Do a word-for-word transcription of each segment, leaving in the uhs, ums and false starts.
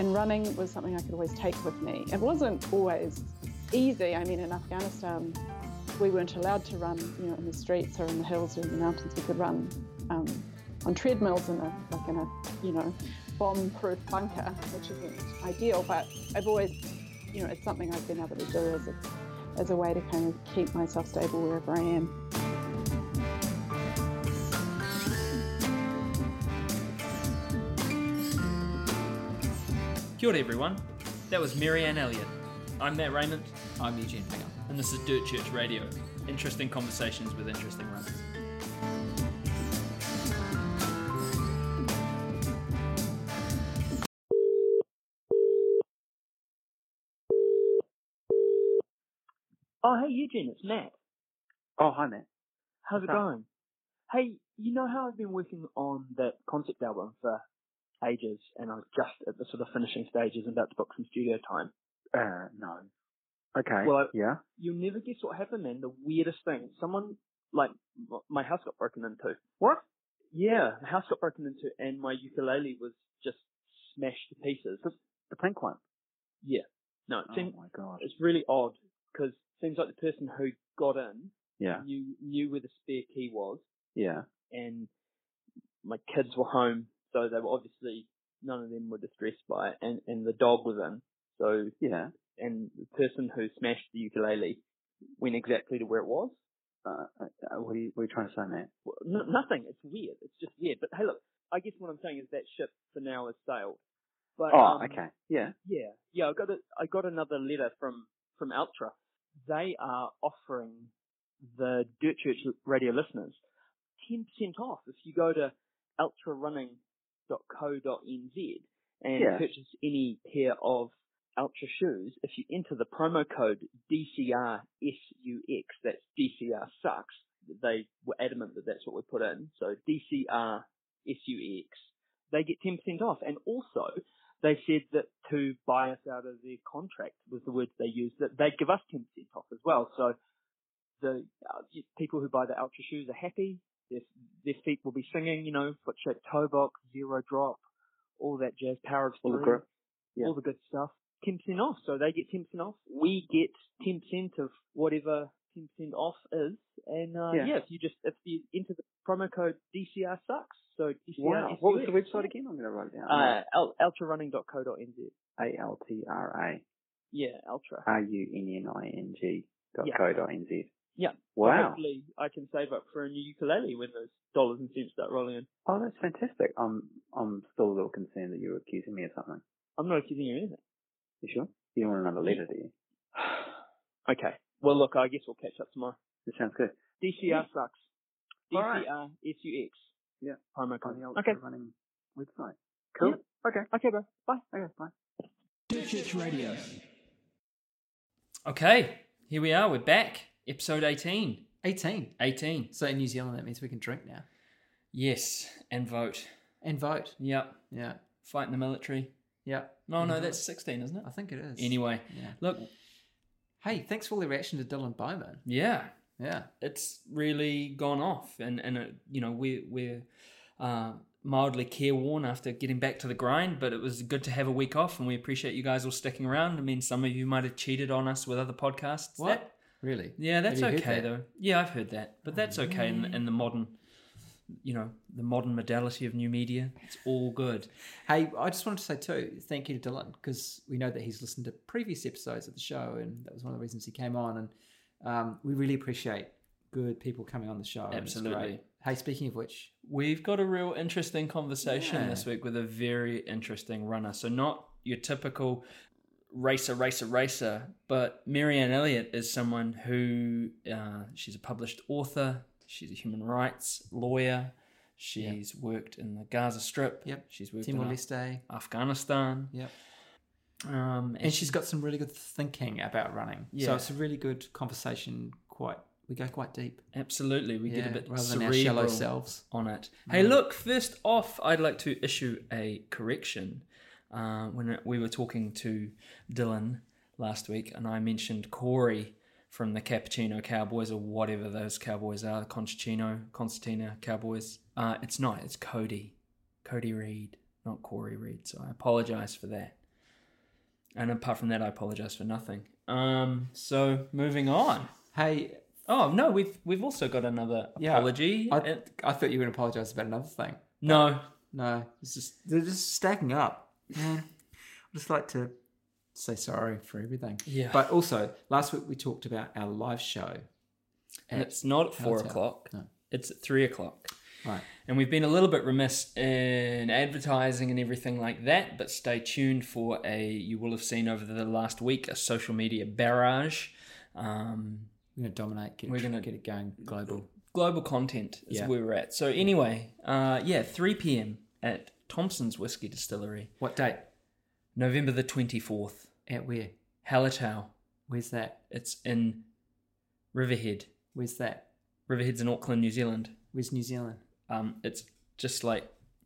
And running was something I could always take with me. It wasn't always easy. I mean, in Afghanistan, we weren't allowed to run, you know, in the streets or in the hills or in the mountains. We could run um, on treadmills in a, like in a, you know, bomb-proof bunker, which isn't ideal. But I've always, you know, it's something I've been able to do as a, as a way to kind of keep myself stable wherever I am. Kia ora everyone, that was Marianne Elliott. I'm Matt Raymond. I'm Eugene Pinger. And this is Dirt Church Radio. Interesting conversations with interesting runners. Oh, hey Eugene, it's Matt. Oh, hi Matt. How's it going? Hey, you know how I've been working on that concept album for ages, and I was just at the sort of finishing stages and about to book some studio time? Uh, no. Okay. Well, yeah. You'll never guess what happened, man. The weirdest thing. Someone, like, my house got broken into. What? Yeah, the house got broken into, and my ukulele was just smashed to pieces. The, the pink one? Yeah. No, it oh seemed, my God. It's really odd, because it seems like the person who got in yeah. knew, knew where the spare key was. Yeah. And my kids were home, so they were obviously, none of them were distressed by it, and, and the dog was in. So, yeah. And the person who smashed the ukulele went exactly to where it was. Uh, uh, what, are you, what are you trying to say, Matt? Well, no, nothing. It's weird. It's just weird. But hey, look, I guess what I'm saying is that ship for now has sailed. But, oh, um, okay. Yeah. Yeah. Yeah, I got a, I got another letter from, from Ultra. They are offering the Dirt Church radio listeners ten percent off if you go to ultra running dot co dot n z and yeah. purchase any pair of Ultra shoes. If you enter the promo code D C R S U X, that's D C R sucks. They were adamant that that's what we put in. So D C R S U X, they get ten percent off. And also, they said that to buy us out of their contract was the words they used, that they'd give us ten percent off as well. So the uh, people who buy the Ultra shoes are happy. Their, their feet will be singing, you know, foot-shaped toe box, zero drop, all that jazz, power of three, all the, grip. Yeah. all the good stuff. ten percent off. So they get ten percent off. We get ten percent of whatever ten percent off is. And, uh, yeah. yeah, if you just, if you enter the promo code D C R sucks. So D C R. Wow. What was the website again? I'm going to write it down. Uh, ultra running dot co dot n z. A L T R A. Yeah, Ultra. R U N N I N G dot yeah. co dot n z. Yeah. Wow. So hopefully I can save up for a new ukulele when those dollars and cents start rolling in. Oh, that's fantastic. I'm, I'm still a little concerned that you're accusing me of something. I'm not accusing you of anything. You sure? You don't want another letter, do you? Okay. Well, look, I guess we'll catch up tomorrow. That sounds good. D C R sucks. D C R S U X. Yeah. Promo code. On the Ultra okay. Running website. Cool. Yeah. Okay. Okay, bro. Bye. Okay, bye. Dirt Church Radio. Okay, here we are. We're back. Episode eighteen. eighteen. eighteen. So in New Zealand, that means we can drink now. Yes, and vote. And vote. Yep. Yeah. Fight in the military. Yeah. No, no, that's sixteen, isn't it? I think it is. Anyway, yeah. Look. Hey, thanks for all the reaction to Dylan Bowman. Yeah. Yeah. It's really gone off. And, and it, you know, we're, we're uh, mildly careworn after getting back to the grind, but it was good to have a week off, and we appreciate you guys all sticking around. I mean, some of you might have cheated on us with other podcasts. What? That, really? Yeah, that's Have you okay, heard that? though. Yeah, I've heard that. But that's Oh, okay in, yeah. in the modern... you know, the modern modality of new media. It's all good. Hey, I just wanted to say too, thank you to Dylan, because we know that he's listened to previous episodes of the show, and that was one of the reasons he came on. And um, we really appreciate good people coming on the show. and it's Absolutely. great. Hey, speaking of which, We've got a real interesting conversation Yeah. this week with a very interesting runner. So not your typical racer, racer, racer, but Marianne Elliott is someone who, uh, she's a published author. She's a human rights lawyer. She's yep. worked in the Gaza Strip. Yep. She's worked Timor-Leste. in Afghanistan. Yep. Um, and, and she's got some really good thinking about running. Yeah. So it's a really good conversation. Quite, we go quite deep. Absolutely. We yeah, get a bit rather than cerebral our shallow selves on it. Mm. Hey, look, first off, I'd like to issue a correction. Uh, when we were talking to Dylan last week, and I mentioned Corey from the Cappuccino Cowboys, or whatever those Cowboys are, the Concertino, Concertina Cowboys. Uh, it's not, it's Cody. Cody Reed, not Corey Reed. So I apologize for that. And apart from that, I apologise for nothing. Um, so moving on. Hey, Oh no, we've we've also got another Yeah, apology. I, Uh, I thought you were going to apologise about another thing. no, No, it's just they're just stacking up. Man, I just like to say sorry for everything. Yeah. But also, last week we talked about our live show. and at- it's not at four Hotel. o'clock. No. It's at three o'clock. Right. And we've been a little bit remiss in advertising and everything like that, but stay tuned for a, you will have seen over the last week, a social media barrage. Um, We're going to dominate. Get, We're gonna- get it going global. global content is Yeah. where we're at. So anyway, uh, yeah, three p.m. at Thompson's Whiskey Distillery, What date? November the twenty-fourth, At where? Hallertau. Where's that? It's in Riverhead. Where's that? Riverhead's in Auckland, New Zealand. Where's New Zealand? Um, it's just like,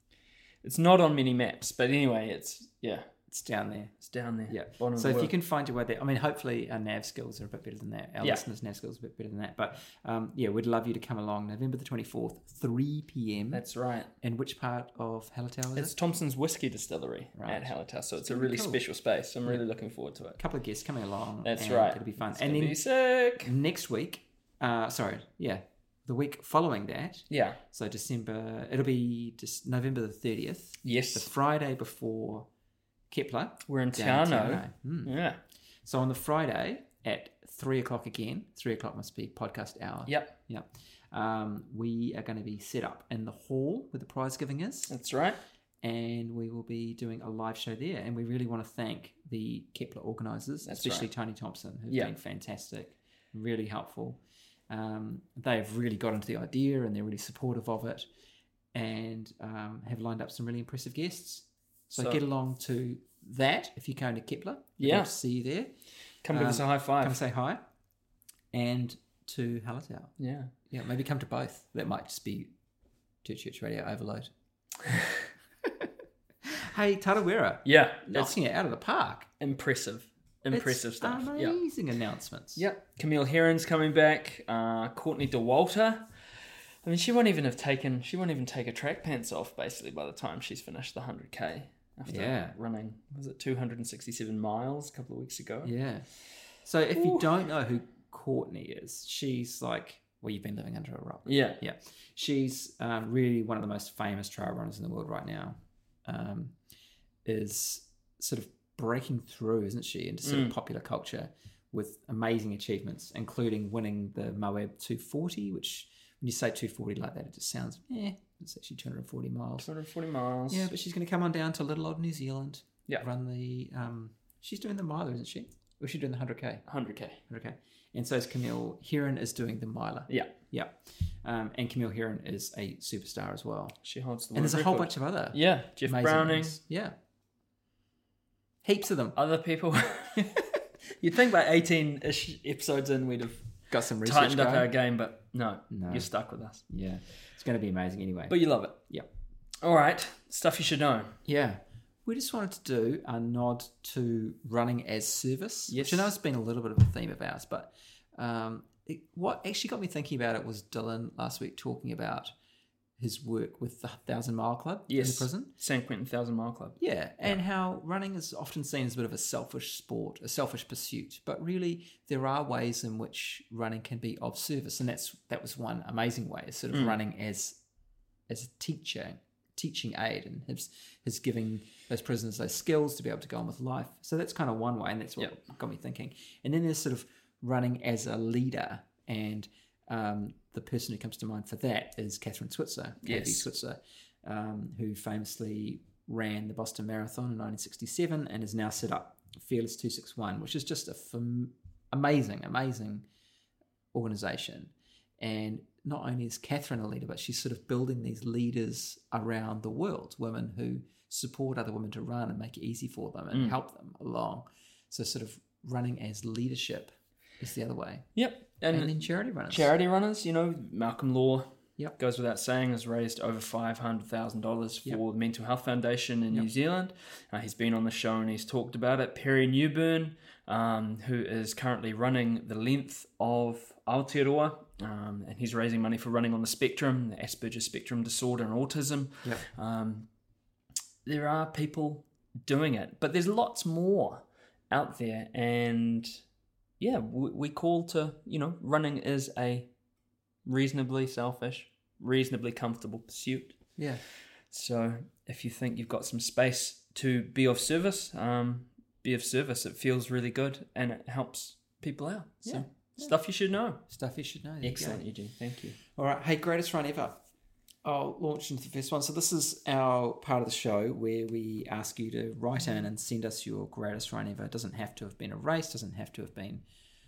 it's not on many maps, but anyway, it's, yeah, It's down there. it's down there. Yeah. Bottom of So the if you world. can find your way there, I mean, hopefully our nav skills are a bit better than that. Our Yeah. listeners' nav skills are a bit better than that. But um, yeah, we'd love you to come along November the twenty-fourth, three p.m. That's right. In which part of Hallertau is It's it? Thompson's Whiskey Distillery Right. at Hallertau, so it's a gonna be really cool. special space. I'm really looking forward to it. A couple of guests coming along. That's and right. It'll be fun. It's and gonna then be sick. next week, uh, sorry, yeah, the week following that, Yeah. so December, it'll be just November the thirtieth, the Yes. Friday before Kepler. We're in down in Te Anau. Te Anau. Mm. Yeah. So on the Friday at three o'clock again, three o'clock must be podcast hour. Yep. Yep. Um, we are going to be set up in the hall where the prize giving is, That's right. and we will be doing a live show there. And we really want to thank the Kepler organisers, That's especially right. Tony Thompson, who's Yeah. been fantastic, really helpful. Um, they've really got into the idea and they're really supportive of it, and um, have lined up some really impressive guests. So, So- get along to that if you're going to Kepler. We'd Yeah. love to see you there. Come give Um, us a high five. Come say hi. And to Hallertau. Yeah. Yeah, maybe come to both. That might just be Church Church Radio overload. Hey, Tarawera, Yeah. It's knocking it out of the park. impressive. Impressive It's stuff. Yeah. Amazing announcements. Yep. Camille Heron's coming back. Uh, Courtney DeWalter. I mean, she won't even have taken. She won't even take her track pants off. Basically, by the time she's finished the hundred k after Yeah. running, was it two hundred and sixty-seven miles a couple of weeks ago? Yeah. So if you don't know who Courtney is, she's like, well, you've been living under a rock. Yeah. Yeah. She's um, really one of the most famous trail runners in the world right now. Um, is sort of breaking through, isn't she, into sort Mm. of popular culture with amazing achievements, including winning the Moab two forty, which when you say two forty like that, it just sounds, eh, it's actually two hundred forty miles. two hundred forty miles. Yeah, but she's going to come on down to little old New Zealand. Yeah. Run the, um, she's doing the miler, isn't she? Or is she doing the one hundred k? one hundred k. one hundred k. And so is Camille Heron is doing the miler. Yeah. Yeah. Um, and Camille Heron is a superstar as well. She holds the And world there's a whole record. bunch of other Yeah. Jeff amazing Browning. ones. Yeah. Heaps of them. Other people. You'd think by eighteen-ish episodes in we'd have Got some research tightened up going. our game, but no, No. you're stuck with us. Yeah. It's going to be amazing anyway. But you love it. yeah. All right. Stuff you should know. Yeah. We just wanted to do a nod to running as service. Yes. Which I know it's been a little bit of a theme of ours, but um, it, what actually got me thinking about it was Dylan last week talking about his work with the Thousand Mile Club in Yes. the prison. San Quentin Thousand Mile Club. Yeah, and how running is often seen as a bit of a selfish sport, a selfish pursuit, but really there are ways in which running can be of service, and that's that was one amazing way, is sort of Mm. running as as a teacher, teaching aid, and his his giving those prisoners those skills to be able to go on with life. So that's kind of one way, and that's what Yep. got me thinking. And then there's sort of running as a leader, and um, the person who comes to mind for that is Catherine Switzer, K V Yes. Switzer, um, who famously ran the Boston Marathon in nineteen sixty-seven and has now set up Fearless two sixty-one, which is just a fam- amazing, amazing organization. And not only is Catherine a leader, but she's sort of building these leaders around the world, women who support other women to run and make it easy for them and Mm. help them along. So sort of running as leadership is the other way. Yep. And, And, then charity runners. charity runners, you know, Malcolm Law, Yep. goes without saying, has raised over five hundred thousand dollars for Yep. the Mental Health Foundation in Yep. New Zealand. Uh, he's been on the show and he's talked about it. Perry Newburn, um, who is currently running the length of Aotearoa, um, and he's raising money for running on the spectrum, the Asperger's spectrum disorder and autism. Yep. Um, there are people doing it, but there's lots more. out there. And yeah, we, we call to, you know, running is a reasonably selfish, reasonably comfortable pursuit. Yeah. So if you think you've got some space to be of service, um, be of service. It feels really good and it helps people out. So Yeah. Yeah. stuff you should know. Stuff you should know. There you Excellent, go. Eugene. Thank you. All right. Hey, greatest run ever. I'll launch into the first one. So this is our part of the show where we ask you to write in and send us your greatest run ever. It doesn't have to have been a race, doesn't have to have been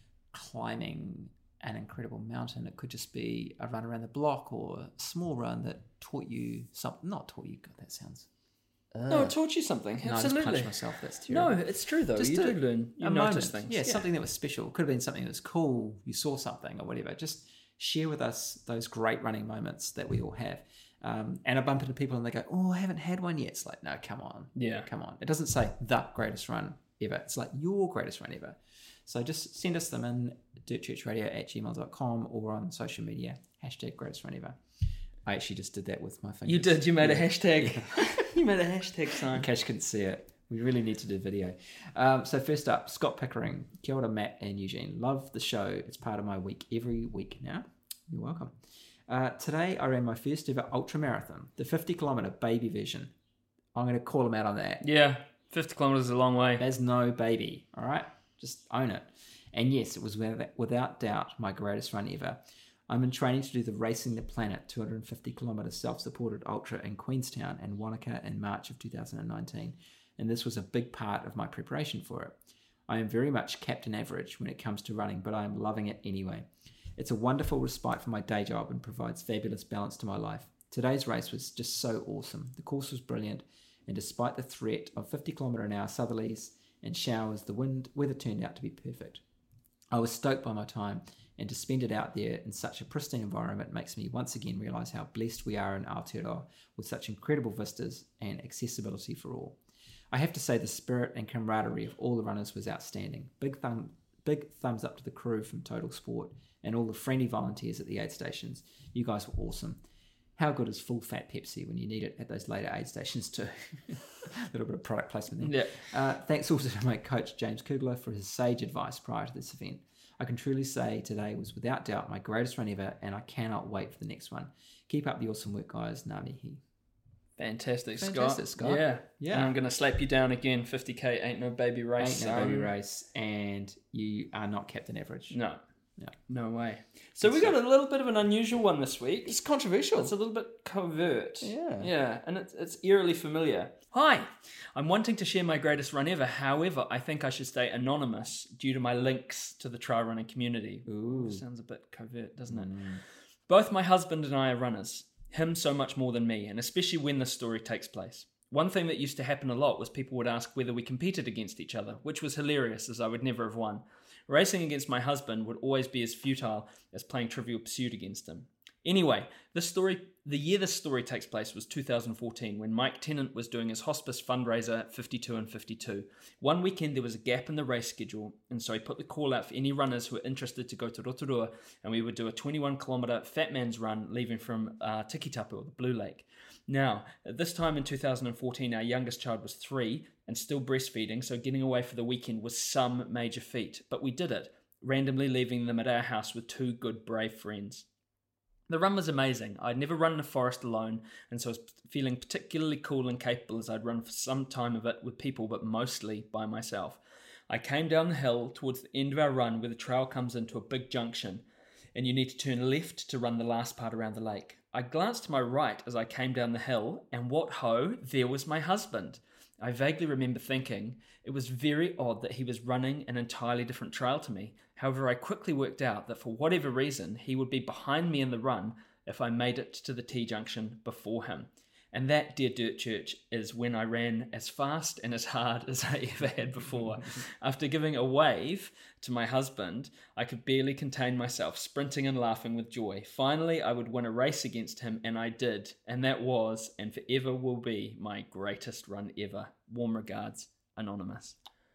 climbing an incredible mountain. It could just be a run around the block or a small run that taught you something. Not taught you. God, that sounds... No, it taught you something. No, I just Absolutely. punched myself. That's No, terrible. it's true though. Just you a- do learn. You a notice moment. things. Yeah, something that was special. Could have been something that was cool. You saw something or whatever. Just share with us those great running moments that we all have. Um, and I bump into people and they go, "Oh, I haven't had one yet." It's like, no, come on. Yeah. Come on. It doesn't say the greatest run ever. It's like your greatest run ever. So just send us them in dirtchurchradio at gmail dot com or on social media, hashtag greatest run ever. I actually just did that with my fingers. You did. You made a Yeah. hashtag. You made a hashtag sign. In case you couldn't see it. We really need to do video. Um, so first up, Scott Pickering. Kia ora, Matt and Eugene. Love the show. It's part of my week every week now. You're welcome. Uh, today I ran my first ever ultra marathon, the fifty kilometre baby version. I'm going to call him out on that. Yeah, fifty kilometers is a long way. There's no baby, all right? Just own it. And yes, it was without, without doubt my greatest run ever. I'm in training to do the Racing the Planet two hundred fifty kilometre self-supported ultra in Queenstown and Wanaka in March of two thousand nineteen, and this was a big part of my preparation for it. I am very much Captain Average when it comes to running, but I am loving it anyway. It's a wonderful respite from my day job and provides fabulous balance to my life. Today's race was just so awesome. The course was brilliant, and despite the threat of fifty kilometre an hour southerlies and showers, the wind weather turned out to be perfect. I was stoked by my time, and to spend it out there in such a pristine environment makes me once again realise how blessed we are in Aotearoa with such incredible vistas and accessibility for all. I have to say the spirit and camaraderie of all the runners was outstanding. Big thumb, big thumbs up to the crew from Total Sport and all the friendly volunteers at the aid stations. You guys were awesome. How good is full fat Pepsi when you need it at those later aid stations too? A little bit of product placement there. Yeah. Uh, thanks also to my coach James Kugler for his sage advice prior to this event. I can truly say today was without doubt my greatest run ever, and I cannot wait for the next one. Keep up the awesome work, guys. Ngā mihi. Fantastic, Scott. Fantastic, Scott. Yeah. Yeah. And I'm going to slap you down again. fifty K ain't no baby race. Ain't no baby Um, race, and you are not Captain Average. No. No. No way. So we got a little bit of an unusual one this week. It's controversial. It's a little bit covert. Yeah. Yeah, and it's, it's eerily familiar. Hi, I'm wanting to share my greatest run ever. However, I think I should stay anonymous due to my links to the trail running community. Ooh. Sounds a bit covert, doesn't it? Mm. Both my husband and I are runners. Him so much more than me, and especially when this story takes place. One thing that used to happen a lot was people would ask whether we competed against each other, which was hilarious as I would never have won. Racing against my husband would always be as futile as playing Trivial Pursuit against him. Anyway, this story, the year this story takes place was two thousand fourteen, when Mike Tennant was doing his hospice fundraiser fifty-two and fifty-two. One weekend there was a gap in the race schedule, and so he put the call out for any runners who were interested to go to Rotorua, and we would do a twenty-one kilometre fat man's run leaving from uh, Tikitapu, or the Blue Lake. Now, at this time in two thousand fourteen, our youngest child was three and still breastfeeding, so getting away for the weekend was some major feat. But we did it, randomly leaving them at our house with two good, brave friends. The run was amazing. I'd never run in a forest alone, and so I was feeling particularly cool and capable as I'd run for some time of it with people, but mostly by myself. I came down the hill towards the end of our run where the trail comes into a big junction, and you need to turn left to run the last part around the lake. I glanced to my right as I came down the hill, and what ho, there was my husband. I vaguely remember thinking it was very odd that he was running an entirely different trail to me. However, I quickly worked out that for whatever reason, he would be behind me in the run if I made it to the T-junction before him. And that, dear Dirt Church, is when I ran as fast and as hard as I ever had before. After giving a wave to my husband, I could barely contain myself, sprinting and laughing with joy. Finally, I would win a race against him, and I did. And that was, and forever will be, my greatest run ever. Warm regards, Anonymous.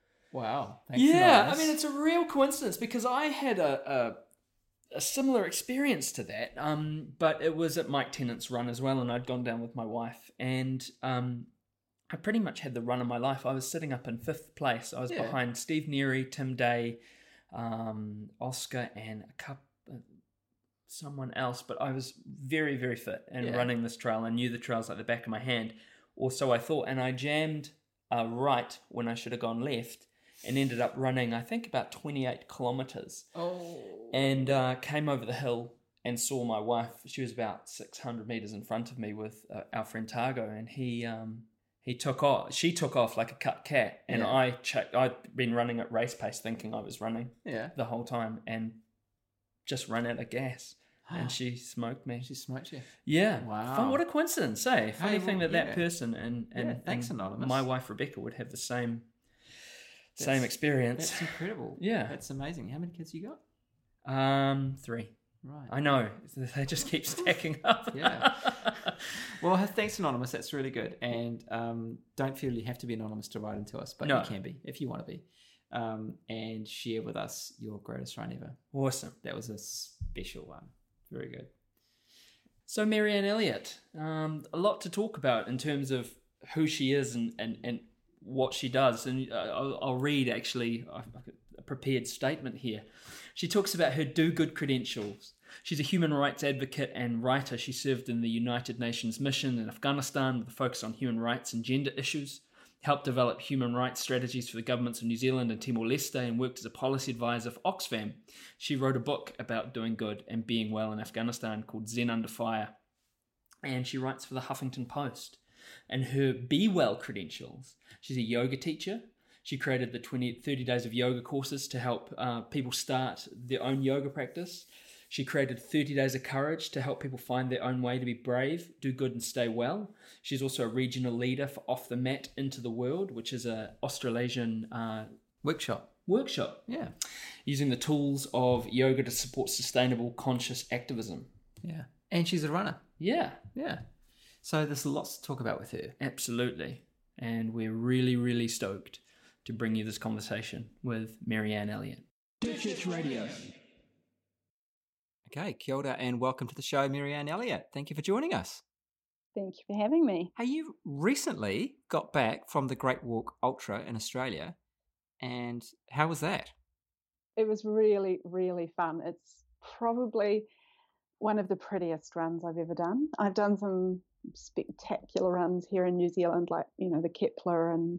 Wow. Thanks, Yeah, Anonymous. I mean, it's a real coincidence because I had a... a a similar experience to that, um, but it was at Mike Tennant's run as well, and I'd gone down with my wife, and um, I pretty much had the run of my life. I was sitting up in fifth place. I was Yeah. behind Steve Neary, Tim Day, um, Oscar, and a couple, someone else. But I was very, very fit and Yeah. running this trail. I knew the trails like the back of my hand, or so I thought. And I jammed uh, right when I should have gone left, and ended up running, I think, about twenty-eight kilometers. Oh. And uh, came over the hill and saw my wife. She was about six hundred meters in front of me with uh, our friend Targo, and he um, he took off. She took off like a cut cat, and Yeah. I checked. I'd been running at race pace, thinking I was running Yeah. the whole time, and just ran out of gas, and she smoked me. She smoked you. Yeah, Wow. Fun, what a coincidence, eh? Funny Hey, thing well, that that yeah. person and and, Yeah, thanks, and Anonymous. my wife Rebecca would have the same same That's- experience. That's incredible. Yeah. That's amazing. How many kids you got? Um, three. Right. I know they just keep stacking up. Yeah. Well, thanks, Anonymous. That's really good. And um, don't feel you have to be anonymous to write into us, but No. you can be if you want to be. Um, and share with us your greatest run ever. Awesome. That was a special one. Very good. So Marianne Elliott, um, a lot to talk about in terms of who she is and, and, and what she does. And uh, I'll, I'll read actually a prepared statement here. She talks about her do-good credentials. She's a human rights advocate and writer. She served in the United Nations mission in Afghanistan with a focus on human rights and gender issues, helped develop human rights strategies for the governments of New Zealand and Timor-Leste, and worked as a policy advisor for Oxfam. She wrote a book about doing good and being well in Afghanistan called Zen Under Fire, and she writes for the Huffington Post. And her Be Well credentials: she's a yoga teacher. She created the twenty, thirty days of yoga courses to help uh, people start their own yoga practice. She created thirty days of courage to help people find their own way to be brave, do good and stay well. She's also a regional leader for Off the Mat Into the World, which is an Australasian uh, Workshop. workshop Yeah. using the tools of yoga to support sustainable conscious activism. Yeah. And she's a runner. Yeah, Yeah. So there's lots to talk about with her. absolutely. And we're really, really stoked to bring you this conversation with Marianne Elliott. Dipshits Radio. Okay, kia ora and welcome to the show, Marianne Elliott. Thank you for joining us. Thank you for having me. Hey, you recently got back from the Great Walk Ultra in Australia, and how was that? It was really, really fun. It's probably one of the prettiest runs I've ever done. I've done some spectacular runs here in New Zealand, like, you know, the Kepler and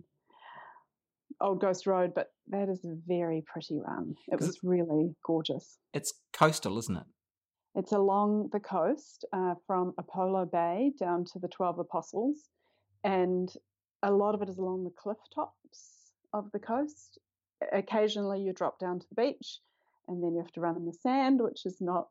Old Ghost Road, but that is a very pretty run. It was really gorgeous. It's coastal, isn't it? It's along the coast uh, from Apollo Bay down to the Twelve Apostles, and a lot of it is along the cliff tops of the coast. Occasionally you drop down to the beach, and then you have to run in the sand, which is not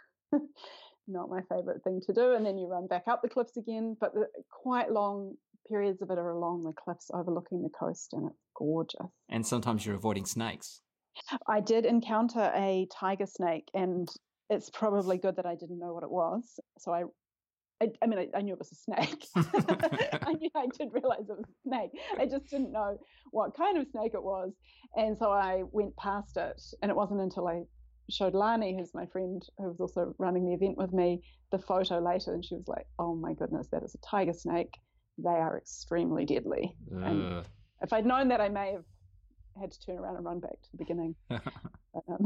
not my favourite thing to do, and then you run back up the cliffs again, but the, quite long periods of it are along the cliffs overlooking the coast, and it's gorgeous. And sometimes you're avoiding snakes. I did encounter a tiger snake, and it's probably good that I didn't know what it was. So I, I, I mean, I, I knew it was a snake. I knew, I did realize it was a snake. I just didn't know what kind of snake it was. And so I went past it, and it wasn't until I showed Lani, who's my friend who was also running the event with me, the photo later, and she was like, "Oh my goodness, that is a tiger snake. They are extremely deadly." Ugh. And if I'd known that, I may have had to turn around and run back to the beginning. But, um,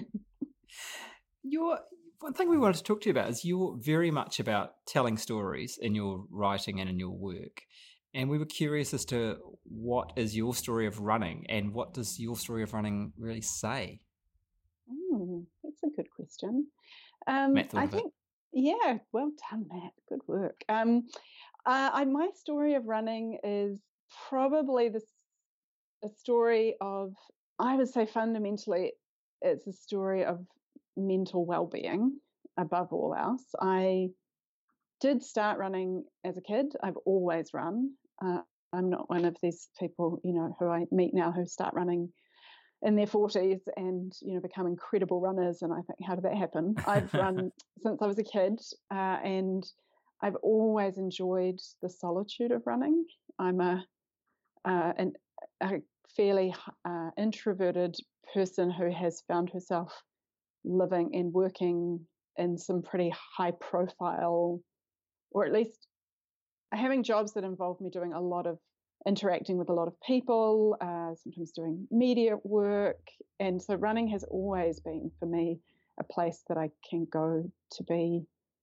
You're, one thing we wanted to talk to you about is you're very much about telling stories in your writing and in your work. And we were curious as to what is your story of running and what does your story of running really say? mm, that's a good question. Um, Matt thought I of it. think, yeah, well done, Matt. Good work. Um, uh, I, my story of running is probably this a story of, I would say fundamentally, it's a story of mental well-being above all else. I did start running as a kid. I've always run. Uh, I'm not one of these people, you know, who I meet now who start running in their forties and, you know, become incredible runners. And I think, how did that happen? I've run since I was a kid, uh, and I've always enjoyed the solitude of running. I'm a, uh, an, a fairly uh, introverted person who has found herself living and working in some pretty high profile, or at least having jobs that involve me doing a lot of interacting with a lot of people, uh, sometimes doing media work. And so running has always been for me a place that I can go to be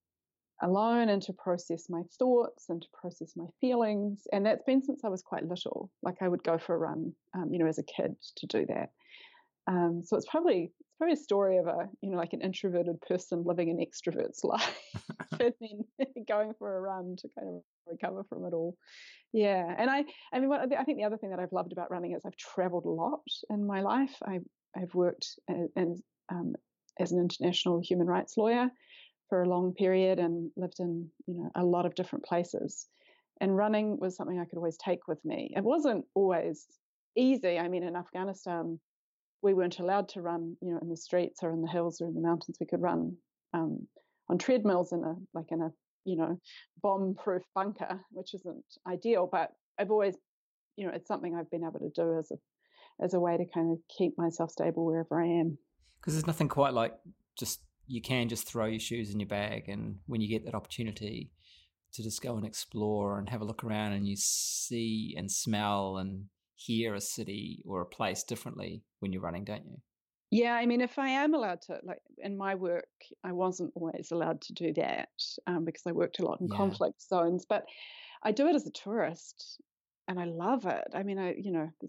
alone and to process my thoughts and to process my feelings. And that's been since I was quite little. Like I would go for a run, um, you know, as a kid to do that. Um, so it's probably it's probably a story of a, you know, like an introverted person living an extrovert's life and then going for a run to kind of recover from it all. Yeah. And I, I mean, what, I think the other thing that I've loved about running is I've traveled a lot in my life. I, I've worked as, as, um, as an international human rights lawyer for a long period and lived in, you know, a lot of different places. And running was something I could always take with me. It wasn't always easy. I mean, in Afghanistan, we weren't allowed to run, you know, in the streets or in the hills or in the mountains. We could run um, on treadmills in a, like in a, you know, bomb-proof bunker, which isn't ideal. But I've always, you know, it's something I've been able to do as a, as a way to kind of keep myself stable wherever I am. Because there's nothing quite like just, you can just throw your shoes in your bag, and when you get that opportunity to just go and explore and have a look around, and you see and smell and hear a city or a place differently when you're running, don't you? Yeah, I mean, if I am allowed to, like in my work, I wasn't always allowed to do that um, because I worked a lot in Yeah. conflict zones, but I do it as a tourist and I love it. I mean, I, you know, this,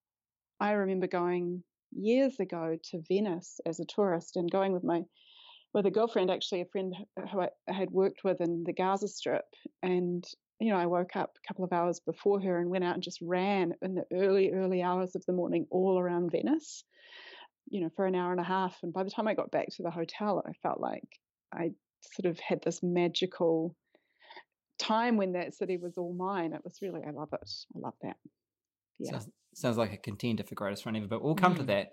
I remember going years ago to Venice as a tourist and going with my, with a girlfriend, actually a friend who I had worked with in the Gaza Strip. And, you know, I woke up a couple of hours before her and went out and just ran in the early, early hours of the morning all around Venice, you know, for an hour and a half. And by the time I got back to the hotel, I felt like I sort of had this magical time when that city was all mine. It was really, I love it. I love that. Yeah. Sounds, sounds like a contender for greatest run ever, but we'll come to that.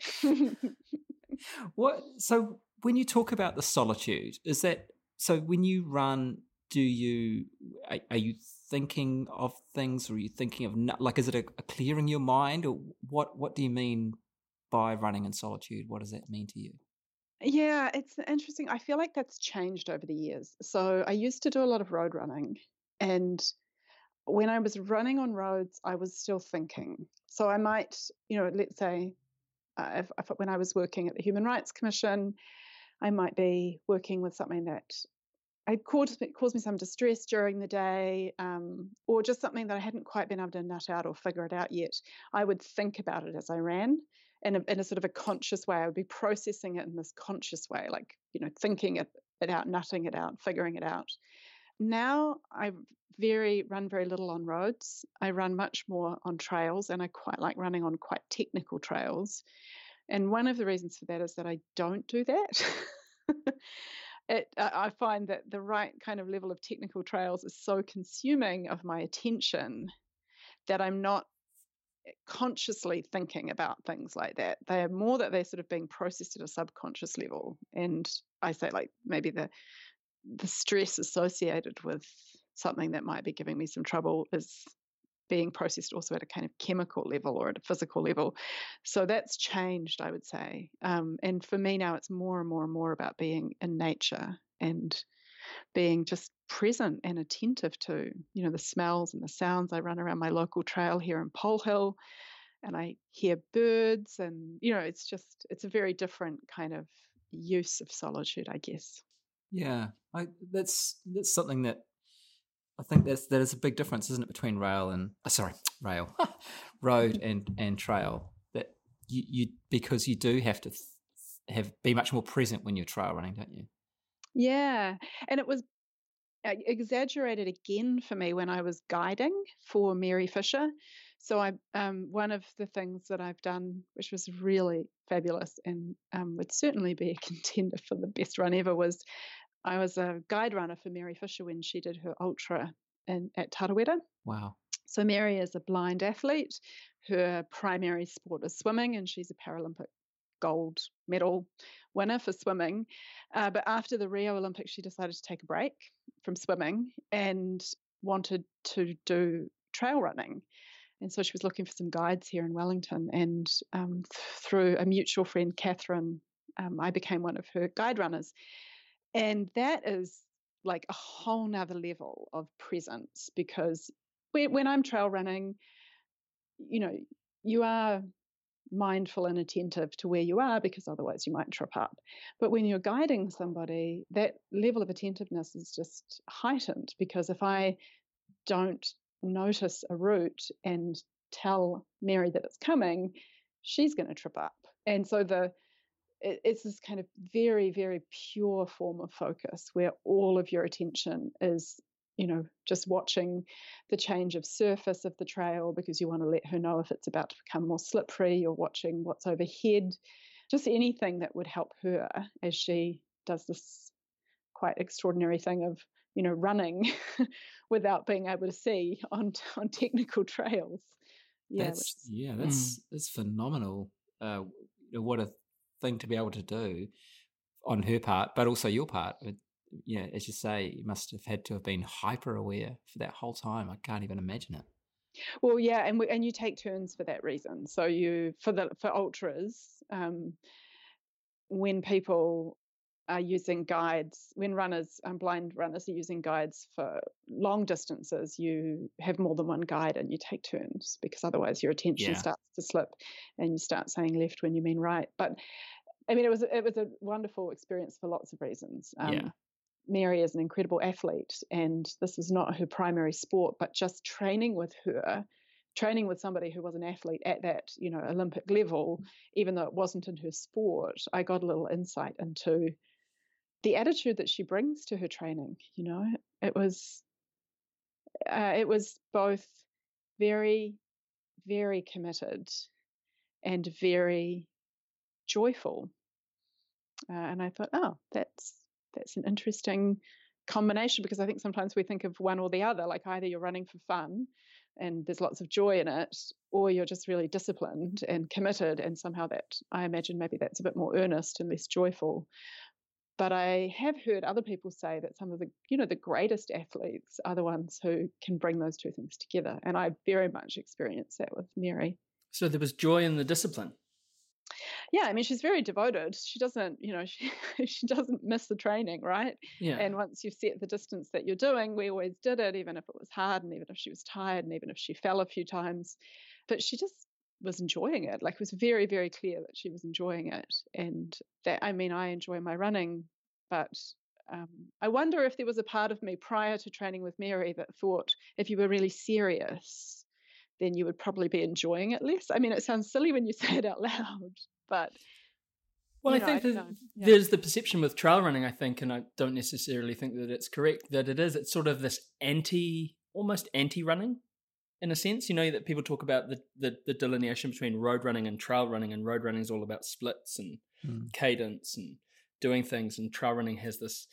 What? So when you talk about the solitude, is that, so when you run, do you, are, are you thinking of things, or are you thinking of, like, is it a, a clearing your mind, or what, what do you mean by running in solitude? What does that mean to you? Yeah, it's interesting. I feel like that's changed over the years. So I used to do a lot of road running, and when I was running on roads, I was still thinking. So I might, you know, let's say uh, if, if when I was working at the Human Rights Commission, I might be working with something that it caused, it caused me some distress during the day, um, or just something that I hadn't quite been able to nut out or figure it out yet. I would think about it as I ran in a, in a sort of a conscious way. I would be processing it in this conscious way, like, you know, thinking it, it out, nutting it out, figuring it out. Now I very run very little on roads. I run much more on trails, and I quite like running on quite technical trails. And one of the reasons for that is that I don't do that. It, I find that the right kind of level of technical trails is so consuming of my attention that I'm not consciously thinking about things like that. They are more that they're sort of being processed at a subconscious level. And I say, like, maybe the the stress associated with something that might be giving me some trouble is being processed also at a kind of chemical level or at a physical level. So that's changed, I would say. Um, and for me now, it's more and more and more about being in nature and being just present and attentive to, you know, the smells and the sounds. I run around my local trail here in Pole Hill and I hear birds, and, you know, it's just, it's a very different kind of use of solitude, I guess. Yeah, I, that's that's something that I think that's that is a big difference, isn't it, between rail and uh, sorry, rail, road and and trail. That you, you because you do have to th- have be much more present when you're trail running, don't you? Yeah, and it was exaggerated again for me when I was guiding for Mary Fisher. So I, um, one of the things that I've done, which was really fabulous and um, would certainly be a contender for the best run ever, was I was a guide runner for Mary Fisher when she did her ultra in, at Tarawera. Wow. So Mary is a blind athlete. Her primary sport is swimming, and she's a Paralympic gold medal winner for swimming. Uh, but after the Rio Olympics, she decided to take a break from swimming and wanted to do trail running. And so she was looking for some guides here in Wellington. And um, th- through a mutual friend, Catherine, um, I became one of her guide runners. And that is like a whole nother level of presence, because when, when I'm trail running, you know, you are mindful and attentive to where you are because otherwise you might trip up. But when you're guiding somebody, that level of attentiveness is just heightened, because if I don't notice a route and tell Mary that it's coming, she's going to trip up. And so the it, it's this kind of very, very pure form of focus where all of your attention is, you know, just watching the change of surface of the trail because you want to let her know if it's about to become more slippery, or watching what's overhead, just anything that would help her as she does this quite extraordinary thing of, you know, running without being able to see on on technical trails. Yeah, that's yeah, that's Mm. that's phenomenal. Uh, what a thing to be able to do on her part, but also your part. It, yeah, as you say, you must have had to have been hyper aware for that whole time. I can't even imagine it. Well, yeah, and we, and you take turns for that reason. So you for the for ultras, um, when people are using guides, when runners, um, blind runners are using guides for long distances, you have more than one guide and you take turns, because otherwise your attention Yeah. starts to slip and you start saying left when you mean right. But I mean, it was it was a wonderful experience for lots of reasons. Um, Yeah. Mary is an incredible athlete, and this was not her primary sport, but just training with her, training with somebody who was an athlete at that, you know, Olympic level, even though it wasn't in her sport, I got a little insight into the attitude that she brings to her training. You know, it was uh, it was both very, very committed and very joyful. Uh, and I thought, oh, that's that's an interesting combination, because I think sometimes we think of one or the other, like either you're running for fun and there's lots of joy in it, or you're just really disciplined and committed, and somehow that, I imagine maybe that's a bit more earnest and less joyful. But I have heard other people say that some of the, you know, the greatest athletes are the ones who can bring those two things together. And I very much experienced that with Mary. So there was joy in the discipline. Yeah, I mean, she's very devoted. She doesn't, you know, she she doesn't miss the training, right? Yeah. And once you've set the distance that you're doing, we always did it, even if it was hard, and even if she was tired, and even if she fell a few times. But she just was enjoying it. Like, it was very, very clear that she was enjoying it. And that, I mean, I enjoy my running, but um, I wonder if there was a part of me prior to training with Mary that thought, if you were really serious, then you would probably be enjoying it less. I mean, it sounds silly when you say it out loud, but Well, you I know, think I don't that know. Yeah. there's the perception with trail running, I think, and I don't necessarily think that it's correct, that it is. It's sort of this anti, almost anti-running in a sense. You know, that people talk about the, the, the delineation between road running and trail running, and road running is all about splits and Mm. cadence and doing things, and trail running has this,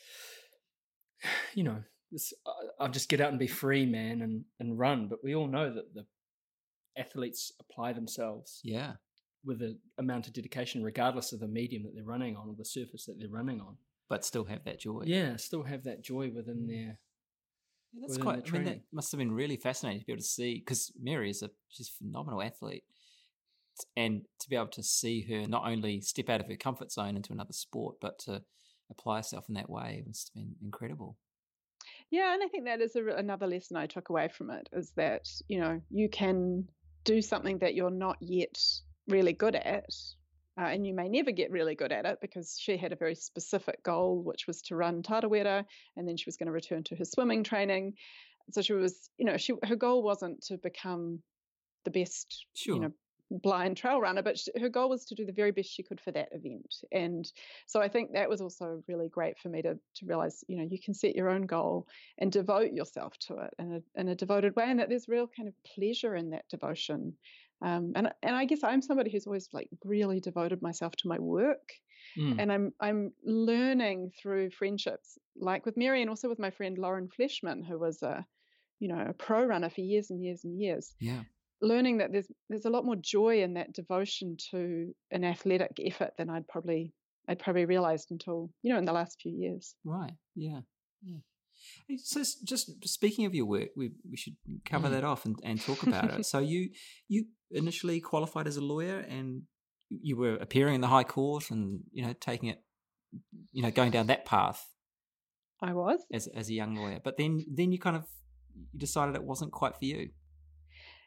you know, this, uh, I'll just get out and be free, man, and, and run. But we all know that the athletes apply themselves Yeah. with an amount of dedication, regardless of the medium that they're running on or the surface that they're running on. But still have that joy. Yeah, still have that joy within their. Yeah, that's within quite. the I mean, that training. must have been really fascinating to be able to see, because Mary is a she's a phenomenal athlete, and to be able to see her not only step out of her comfort zone into another sport, but to apply herself in that way must have been incredible. Yeah, and I think that is a, another lesson I took away from it, is that, you know, you can do something that you're not yet really good at, uh, and you may never get really good at it, because she had a very specific goal, which was to run Tarawera, and then she was going to return to her swimming training. So she was, you know, she her goal wasn't to become the best, Sure. you know, blind trail runner, but she, her goal was to do the very best she could for that event. And so I think that was also really great for me to to realize, you know, you can set your own goal and devote yourself to it in a, in a devoted way, and that there's real kind of pleasure in that devotion. Um, and and I guess I'm somebody who's always like really devoted myself to my work, Mm. and I'm I'm learning through friendships like with Mary, and also with my friend Lauren Fleshman, who was a, you know, a pro runner for years and years and years. Yeah. Learning that there's there's a lot more joy in that devotion to an athletic effort than I'd probably I'd probably realized until, you know, in the last few years. Right. Yeah. Yeah. Hey, So s- just speaking of your work, we we should cover Mm. that off and, and talk about it. So you you initially qualified as a lawyer, and you were appearing in the High Court, and you know taking it, you know, going down that path I was. as as a young lawyer. But then then you kind of you decided it wasn't quite for you.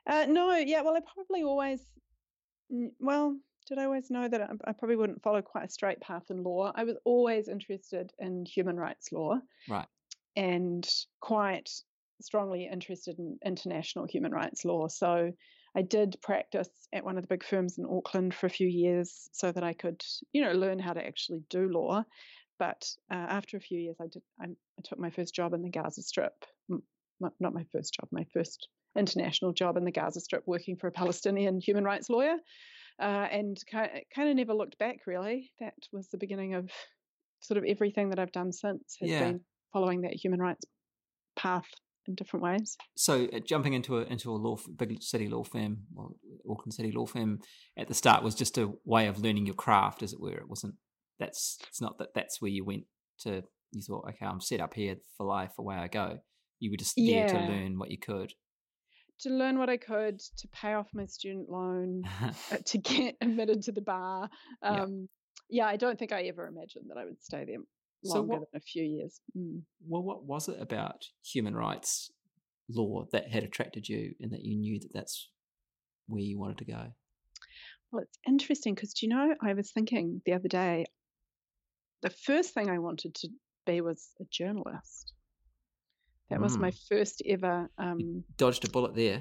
Uh, no, yeah, well, I probably always, well, did I always know that I, I probably wouldn't follow quite a straight path in law? I was always interested in human rights law. Right. And quite strongly interested in international human rights law. So I did practice at one of the big firms in Auckland for a few years so that I could, you know, learn how to actually do law. But uh, after a few years, I did. I, I took my first job in the Gaza Strip. Not my first job, my first international job in the Gaza Strip, working for a Palestinian human rights lawyer, uh, and kind of, kind of never looked back. Really, that was the beginning of sort of everything that I've done since. Has Yeah. been following that human rights path in different ways. So uh, jumping into a into a law big city law firm, well, Auckland City law firm at the start was just a way of learning your craft, as it were. It wasn't. That's it's not that that's where you went to. You thought, okay, I'm set up here for life. Away I go. You were just there Yeah. to learn what you could. To learn what I could, to pay off my student loan, uh, to get admitted to the bar. Um, yeah. yeah, I don't think I ever imagined that I would stay there So longer what- than a few years. Mm. Well, what was it about human rights law that had attracted you, and that you knew that that's where you wanted to go? Well, it's interesting because, do you know, I was thinking the other day, the first thing I wanted to be was a journalist. That was my first ever. Um, Dodged a bullet there.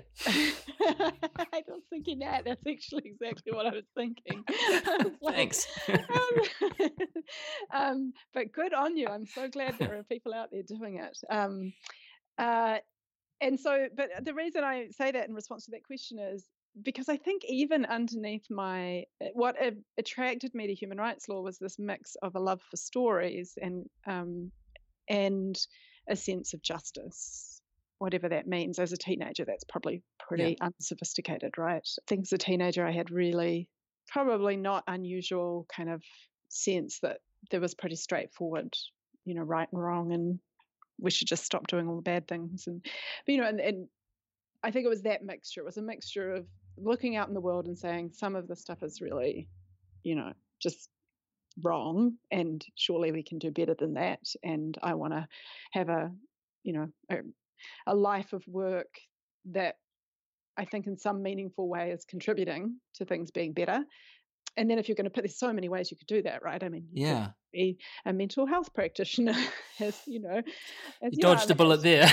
I was thinking that. That's actually exactly what I was thinking. I was like, Thanks. um, um, but good on you. I'm so glad there are people out there doing it. Um, uh, and so, but the reason I say that in response to that question is because I think even underneath my, what attracted me to human rights law was this mix of a love for stories and um, and a sense of justice, whatever that means. As a teenager, that's probably pretty Yeah. unsophisticated, right? I think as a teenager, I had really probably not unusual kind of sense that there was pretty straightforward, you know, right and wrong, and we should just stop doing all the bad things. And, but, you know, and, and I think it was that mixture. It was a mixture of looking out in the world and saying some of the stuff is really, you know, just wrong, and surely we can do better than that. And I want to have a, you know, a, a life of work that I think in some meaningful way is contributing to things being better. And then if you're going to put, there's so many ways you could do that, right? I mean, you Yeah. could be a mental health practitioner, as you know, as You dodged a bullet there.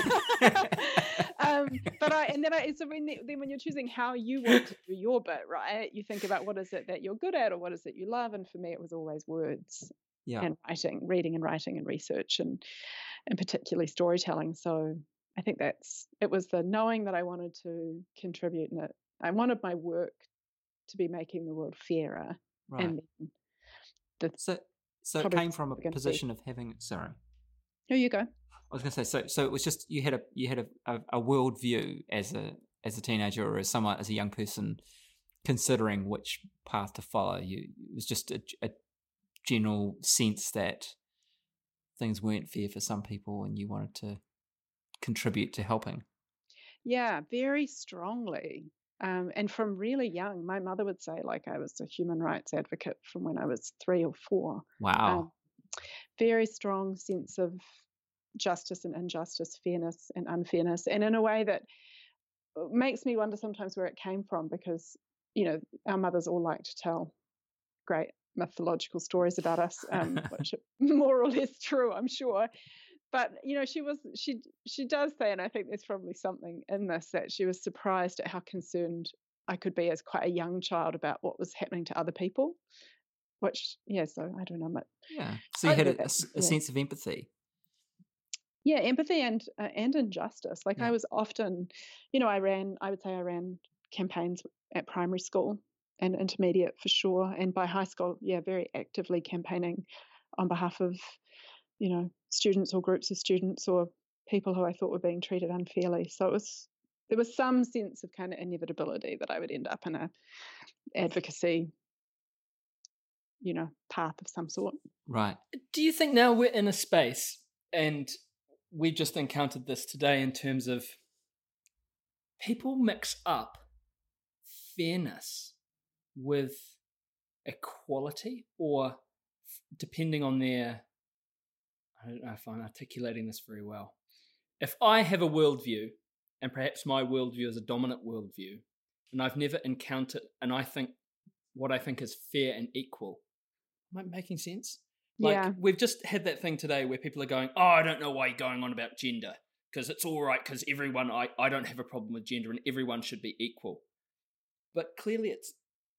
um, but I, and then I, so when, then when you're choosing how you want to do your bit, right, you think about what is it that you're good at or what is it you love. And for me, it was always words Yeah. and writing, reading and writing and research, and, and particularly storytelling. So I think that's, it was the knowing that I wanted to contribute, and it, I wanted my work to be making the world fairer. Right. And then the, So, so it probably came from a gonna be- position of having. Sorry, here you go. I was going to say. So, so it was just you had a you had a, a, a worldview as a as a teenager or as someone as a young person, considering which path to follow. You it was just a, a general sense that things weren't fair for some people, and you wanted to contribute to helping. Yeah, very strongly. Um, and from really young, my mother would say, like, I was a human rights advocate from when I was three or four. Wow. Um, very strong sense of justice and injustice, fairness and unfairness, and in a way that makes me wonder sometimes where it came from, because, you know, our mothers all like to tell great mythological stories about us, um, which are more or less true, I'm sure. But, you know, she was, she, she does say, and I think there's probably something in this, that she was surprised at how concerned I could be as quite a young child about what was happening to other people, which, yeah, so I don't know. But Yeah. So you I had a, get a that, s- a yeah. sense of empathy. Yeah, empathy and uh, and injustice. Like Yeah. I was often, you know, I ran, I would say I ran campaigns at primary school and intermediate for sure. And by high school, yeah, very actively campaigning on behalf of, you know, students or groups of students or people who I thought were being treated unfairly. So it was, there was some sense of kind of inevitability that I would end up in a advocacy, you know, path of some sort. Right. Do you think now we're in a space, and we just encountered this today in terms of people mix up fairness with equality, or depending on their, I don't know if I'm articulating this very well. If I have a worldview and perhaps my worldview is a dominant worldview, and I've never encountered, and I think what I think is fair and equal. Am I making sense? Like, Yeah. we've just had that thing today where people are going, oh, I don't know why you're going on about gender, because it's all right, because everyone, I, I don't have a problem with gender, and everyone should be equal. But clearly it's,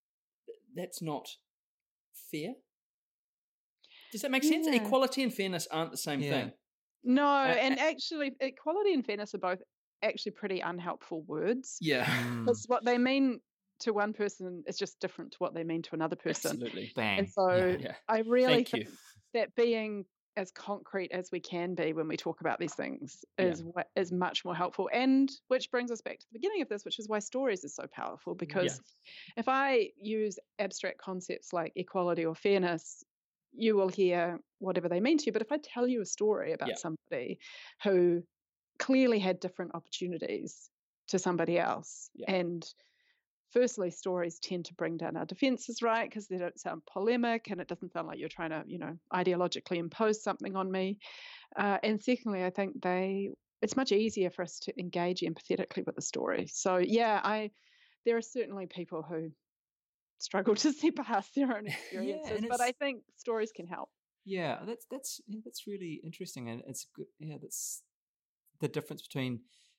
that's not fair. Does that make sense? Yeah. Equality and fairness aren't the same Yeah. thing. No, Uh, and actually, equality and fairness are both actually pretty unhelpful words. Yeah. Mm, Because what they mean to one person is just different to what they mean to another person. Absolutely. bang. And so Yeah. Yeah. I really Thank think you. that being as concrete as we can be when we talk about these things is wha- is much more helpful. And which brings us back to the beginning of this, which is why stories are so powerful. Because if I use abstract concepts like equality or fairness, you will hear whatever they mean to you. But if I tell you a story about Yeah. somebody who clearly had different opportunities to somebody else, Yeah. and firstly, stories tend to bring down our defenses, right? Because they don't sound polemic and it doesn't sound like you're trying to, you know, ideologically impose something on me. Uh, and secondly, I think they, it's much easier for us to engage empathetically with the story. So yeah, I, there are certainly people who struggle to see past their own experiences, and but I it's- think stories can help. Yeah, that's that's yeah, that's really interesting, and it's good. Yeah, that's the difference between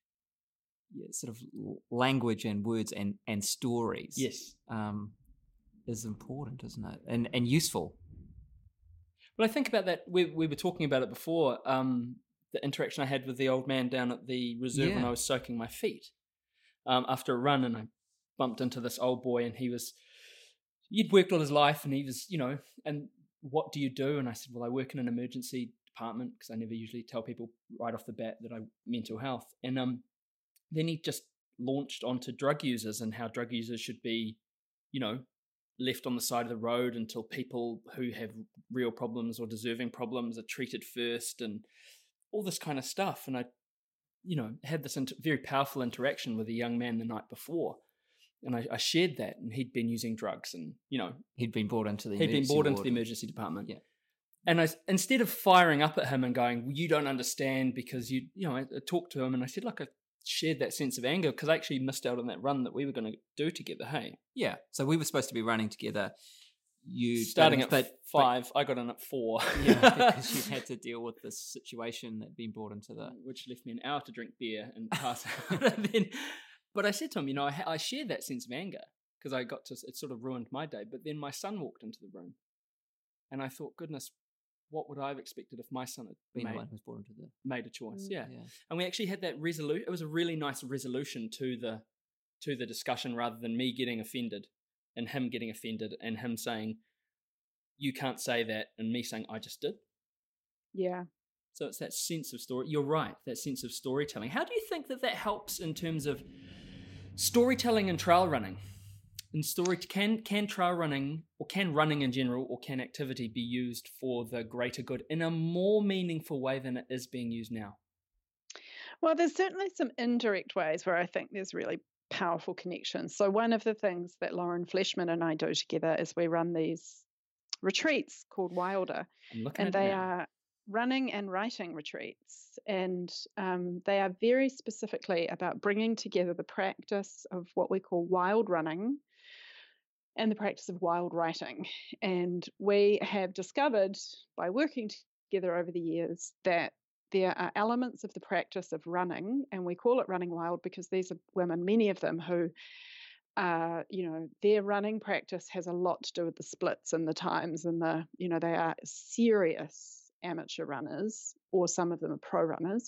yeah, sort of l- language and words and and stories. Yes. um, is important, isn't it? And and useful. Well, I think about that. We we were talking about it before. Um, the interaction I had with the old man down at the reserve when Yeah. I was soaking my feet um, after a run, and I bumped into this old boy, and he was he'd worked all his life, and he was, you know, and what do you do? And I said, well, I work in an emergency department, because I never usually tell people right off the bat that I mental health. And um, then he just launched onto drug users and how drug users should be, you know, left on the side of the road until people who have real problems or deserving problems are treated first, and all this kind of stuff. And I, you know, had this inter- very powerful interaction with a young man the night before, and I, I shared that, and he'd been using drugs, and, you know, He'd been brought into the he'd been emergency brought into ward. the emergency department. Yeah. And I, instead of firing up at him and going, well, you don't understand because you, you know, I, I talked to him, and I said, look, I shared that sense of anger because I actually missed out on that run that we were going to do together. Hey, Yeah, so we were supposed to be running together. You starting but, at but, five, I got in at four. but- yeah, because you had to deal with this situation that'd been brought into the. which left me an hour to drink beer and pass out. And then, but I said to him, you know, I, I shared that sense of anger because I got to, it sort of ruined my day. But then my son walked into the room, and I thought, goodness, what would I have expected if my son had Being the made, one who was brought into the. made a choice? Yeah. Yeah. And we actually had that resolution. It was a really nice resolution to the to the discussion, rather than me getting offended and him getting offended and him saying, you can't say that, and me saying, I just did. Yeah. So it's that sense of story. You're right, that sense of storytelling. How do you think that that helps in terms of storytelling and trail running? And story can can trail running, or can running in general, or can activity be used for the greater good in a more meaningful way than it is being used now? Well, there's certainly some indirect ways where I think there's really powerful connections. So one of the things that Lauren Fleshman and I do together is we run these retreats called Wilder, I'm looking and at it they now. are running and writing retreats, and um, they are very specifically about bringing together the practice of what we call wild running and the practice of wild writing. And we have discovered by working together over the years that there are elements of the practice of running, and we call it running wild because these are women, many of them who uh, you know, their running practice has a lot to do with the splits and the times and the, you know, they are serious amateur runners, or some of them are pro runners.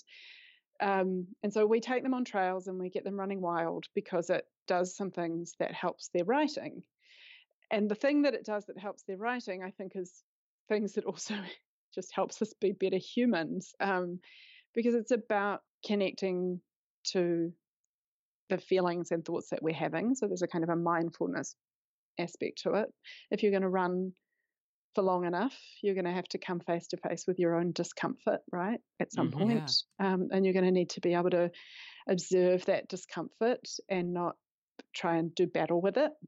Um, and so we take them on trails and we get them running wild because it does some things that helps their writing. And the thing that it does that helps their writing, I think, is things that also just helps us be better humans, um, because it's about connecting to the feelings and thoughts that we're having. So there's a kind of a mindfulness aspect to it. If you're going to run for long enough, you're going to have to come face to face with your own discomfort, right? At some Mhm. point. Um, and you're going to need to be able to observe that discomfort and not try and do battle with it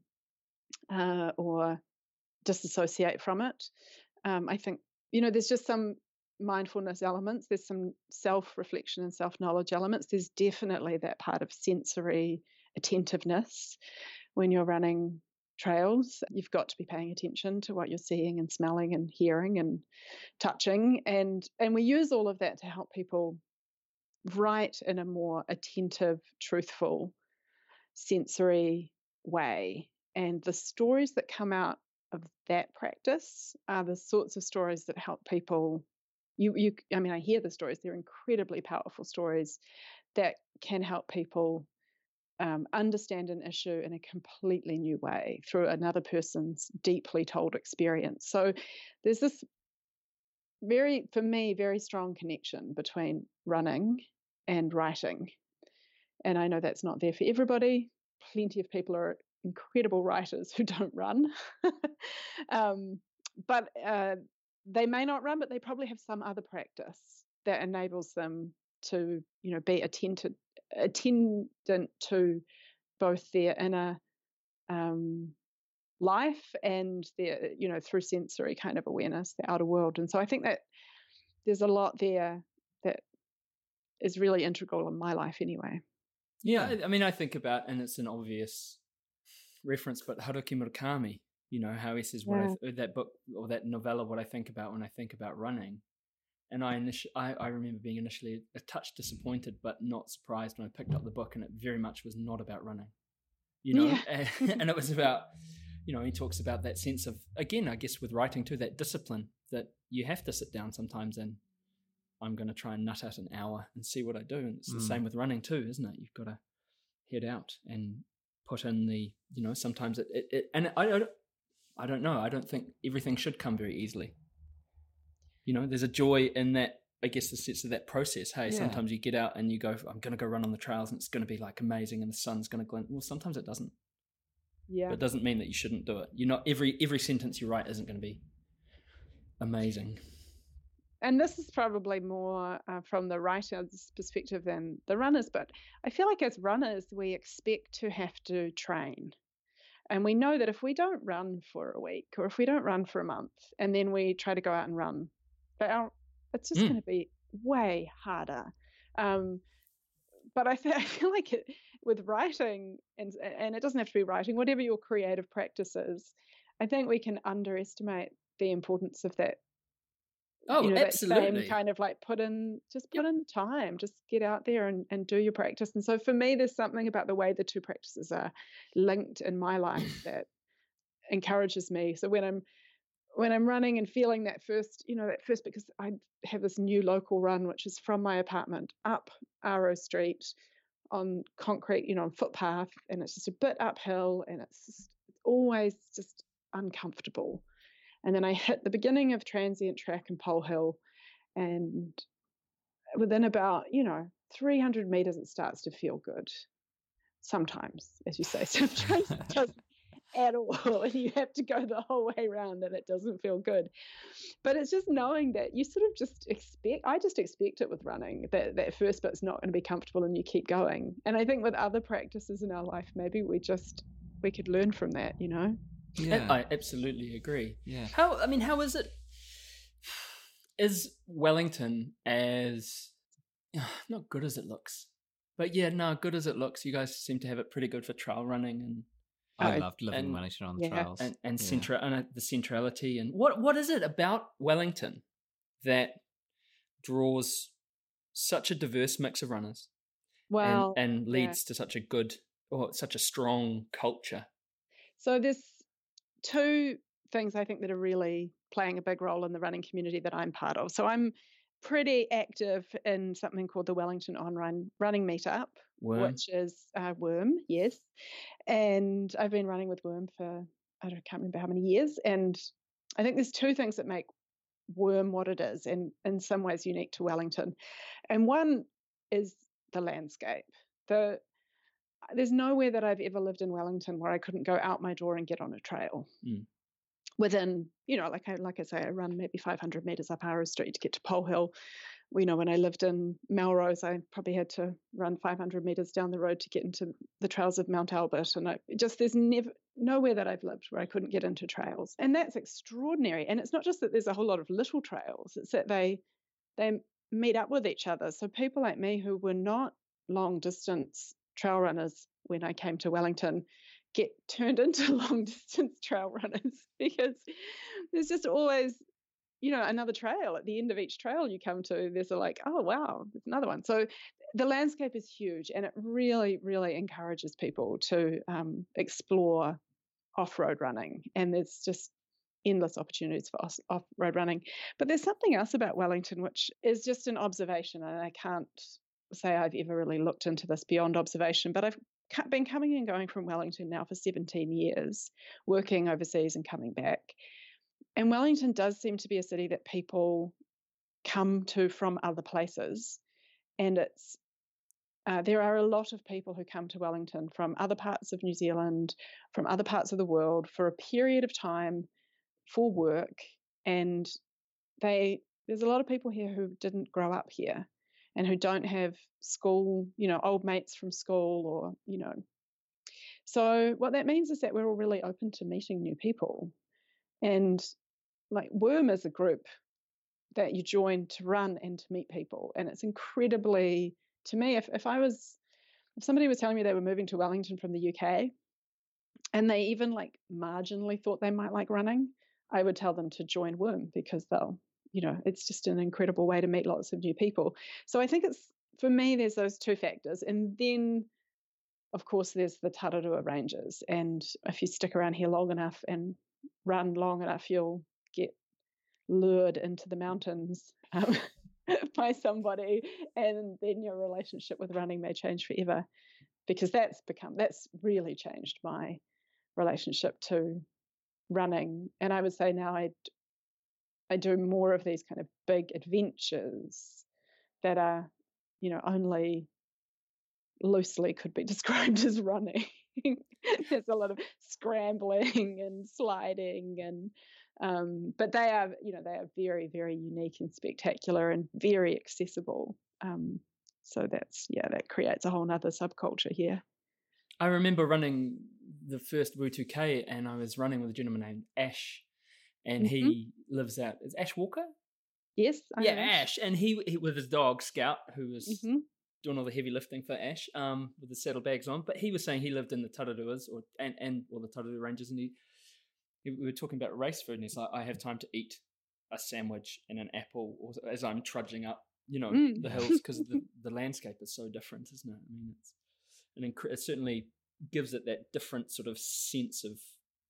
uh, or disassociate from it. Um, I think, you know, there's just some mindfulness elements. There's some self-reflection and self-knowledge elements. There's definitely that part of sensory attentiveness when you're running trails. You've got to be paying attention to what you're seeing and smelling and hearing and touching. And, and we use all of that to help people write in a more attentive, truthful, sensory way. And the stories that come out of that practice are the sorts of stories that help people. You, you, I mean, I hear the stories. They're incredibly powerful stories that can help people um, understand an issue in a completely new way through another person's deeply told experience. So there's this very, for me, very strong connection between running and writing. And I know that's not there for everybody. Plenty of people are incredible writers who don't run. um, but uh, they may not run, but they probably have some other practice that enables them to, you know, be attended, attendant to both their inner um, life and their, you know, through sensory kind of awareness, the outer world. And so I think that there's a lot there that is really integral in my life anyway. Yeah, I, I mean, I think about, and it's an obvious reference, but Haruki Murakami, you know, how he says, what yeah. I th- that book or that novella, what I think about when I think about running. And I, initi- I I remember being initially a touch disappointed, but not surprised when I picked up the book, and it very much was not about running, you know, yeah. and, and it was about, you know, he talks about that sense of, again, I guess with writing too, that discipline that you have to sit down sometimes and I'm going to try and nut out an hour and see what I do. And it's mm. the same with running too, isn't it? You've got to head out and put in the, you know, sometimes it, it, it and I don't, I don't know. I don't think everything should come very easily. You know, there's a joy in that, I guess, the sense of that process. Hey, yeah. Sometimes you get out and you go, I'm going to go run on the trails and it's going to be like amazing and the sun's going to glint. Well, sometimes it doesn't. Yeah. But it doesn't mean that you shouldn't do it. You're not, every, every sentence you write isn't going to be amazing. And this is probably more uh, from the writer's perspective than the runners, but I feel like as runners, we expect to have to train. And we know that if we don't run for a week or if we don't run for a month and then we try to go out and run, our, it's just mm. going to be way harder. Um, but I, th- I feel like it, with writing, and, and it doesn't have to be writing, whatever your creative practice is, I think we can underestimate the importance of that. Oh, you know, absolutely. That same kind of like put in, just put yep. in time, just get out there and, and do your practice. And so for me, there's something about the way the two practices are linked in my life that encourages me. So when I'm, when I'm running and feeling that first, you know, that first, because I have this new local run, which is from my apartment up Arrow Street on concrete, you know, on footpath, and it's just a bit uphill and it's just always just uncomfortable. And then I hit the beginning of Transient Track and Pole Hill, and within about, you know, three hundred meters, it starts to feel good. Sometimes, as you say, sometimes it doesn't at all, and you have to go the whole way around and it doesn't feel good. But it's just knowing that you sort of just expect, I just expect it with running, that that first bit's not going to be comfortable and you keep going. And I think with other practices in our life, maybe we just, we could learn from that, you know? Yeah. I absolutely agree. Yeah. How, I mean, how is it, is Wellington as, not good as it looks, but yeah, no, good as it looks. You guys seem to have it pretty good for trail running, and I uh, loved living and, in Wellington on the yeah. trails, and and, yeah. centra- and uh, the centrality. And what what is it about Wellington that draws such a diverse mix of runners, well, and, and leads yeah. to such a good or such a strong culture? So there's two things I think that are really playing a big role in the running community that I'm part of. So I'm pretty active in something called the Wellington On Run Running Meetup, Worm. which is uh, Worm, yes. And I've been running with Worm for, I don't, can't remember how many years. And I think there's two things that make Worm what it is, and in some ways unique to Wellington. And one is the landscape. The There's nowhere that I've ever lived in Wellington where I couldn't go out my door and get on a trail. Mm. Within, you know, like I like I say, I run maybe five hundred meters up Arrow Street to get to Pole Hill. You know, when I lived in Melrose, I probably had to run five hundred meters down the road to get into the trails of Mount Albert. And I just, there's never, nowhere that I've lived where I couldn't get into trails. And that's extraordinary. And it's not just that there's a whole lot of little trails, it's that they they meet up with each other. So people like me who were not long distance trail runners when I came to Wellington get turned into long distance trail runners, because there's just always, you know, another trail. At the end of each trail you come to, there's a like, oh wow, there's another one. So the landscape is huge, and it really, really encourages people to um, explore off-road running, and there's just endless opportunities for off-road running. But there's something else about Wellington which is just an observation, and I can't say I've ever really looked into this beyond observation, but I've been coming and going from Wellington now for seventeen years, working overseas and coming back. And Wellington does seem to be a city that people come to from other places. And it's uh, there are a lot of people who come to Wellington from other parts of New Zealand, from other parts of the world for a period of time for work. And they there's a lot of people here who didn't grow up here and who don't have school, you know, old mates from school, or, you know. So what that means is that we're all really open to meeting new people. And like Worm is a group that you join to run and to meet people. And it's incredibly, to me, if, if I was, if somebody was telling me they were moving to Wellington from the U K and they even like marginally thought they might like running, I would tell them to join Worm, because they'll, you know, it's just an incredible way to meet lots of new people. So I think it's, for me, there's those two factors. And then, of course, there's the Tararua Ranges. And if you stick around here long enough and run long enough, you'll get lured into the mountains um, by somebody, and then your relationship with running may change forever, because that's become, that's really changed my relationship to running. And I would say now I I do more of these kind of big adventures that are, you know, only loosely could be described as running. There's a lot of scrambling and sliding, and um, but they are, you know, they are very, very unique and spectacular and very accessible. Um, so that's, yeah, that creates a whole nother subculture here. I remember running the first W two K, and I was running with a gentleman named Ash, and mm-hmm. he lives out, is Ash Walker? Yes. I yeah, Ash. Ash. And he, he with his dog Scout, who was mm-hmm. doing all the heavy lifting for Ash, um, with the saddlebags on. But he was saying he lived in the Tararuas, or and and or the Tararua Ranges, and he, he we were talking about race food, and he's like, I have time to eat a sandwich and an apple or, as I'm trudging up, you know, mm. the hills, because the the landscape is so different, isn't it? I mean, it's an inc- it certainly gives it that different sort of sense of.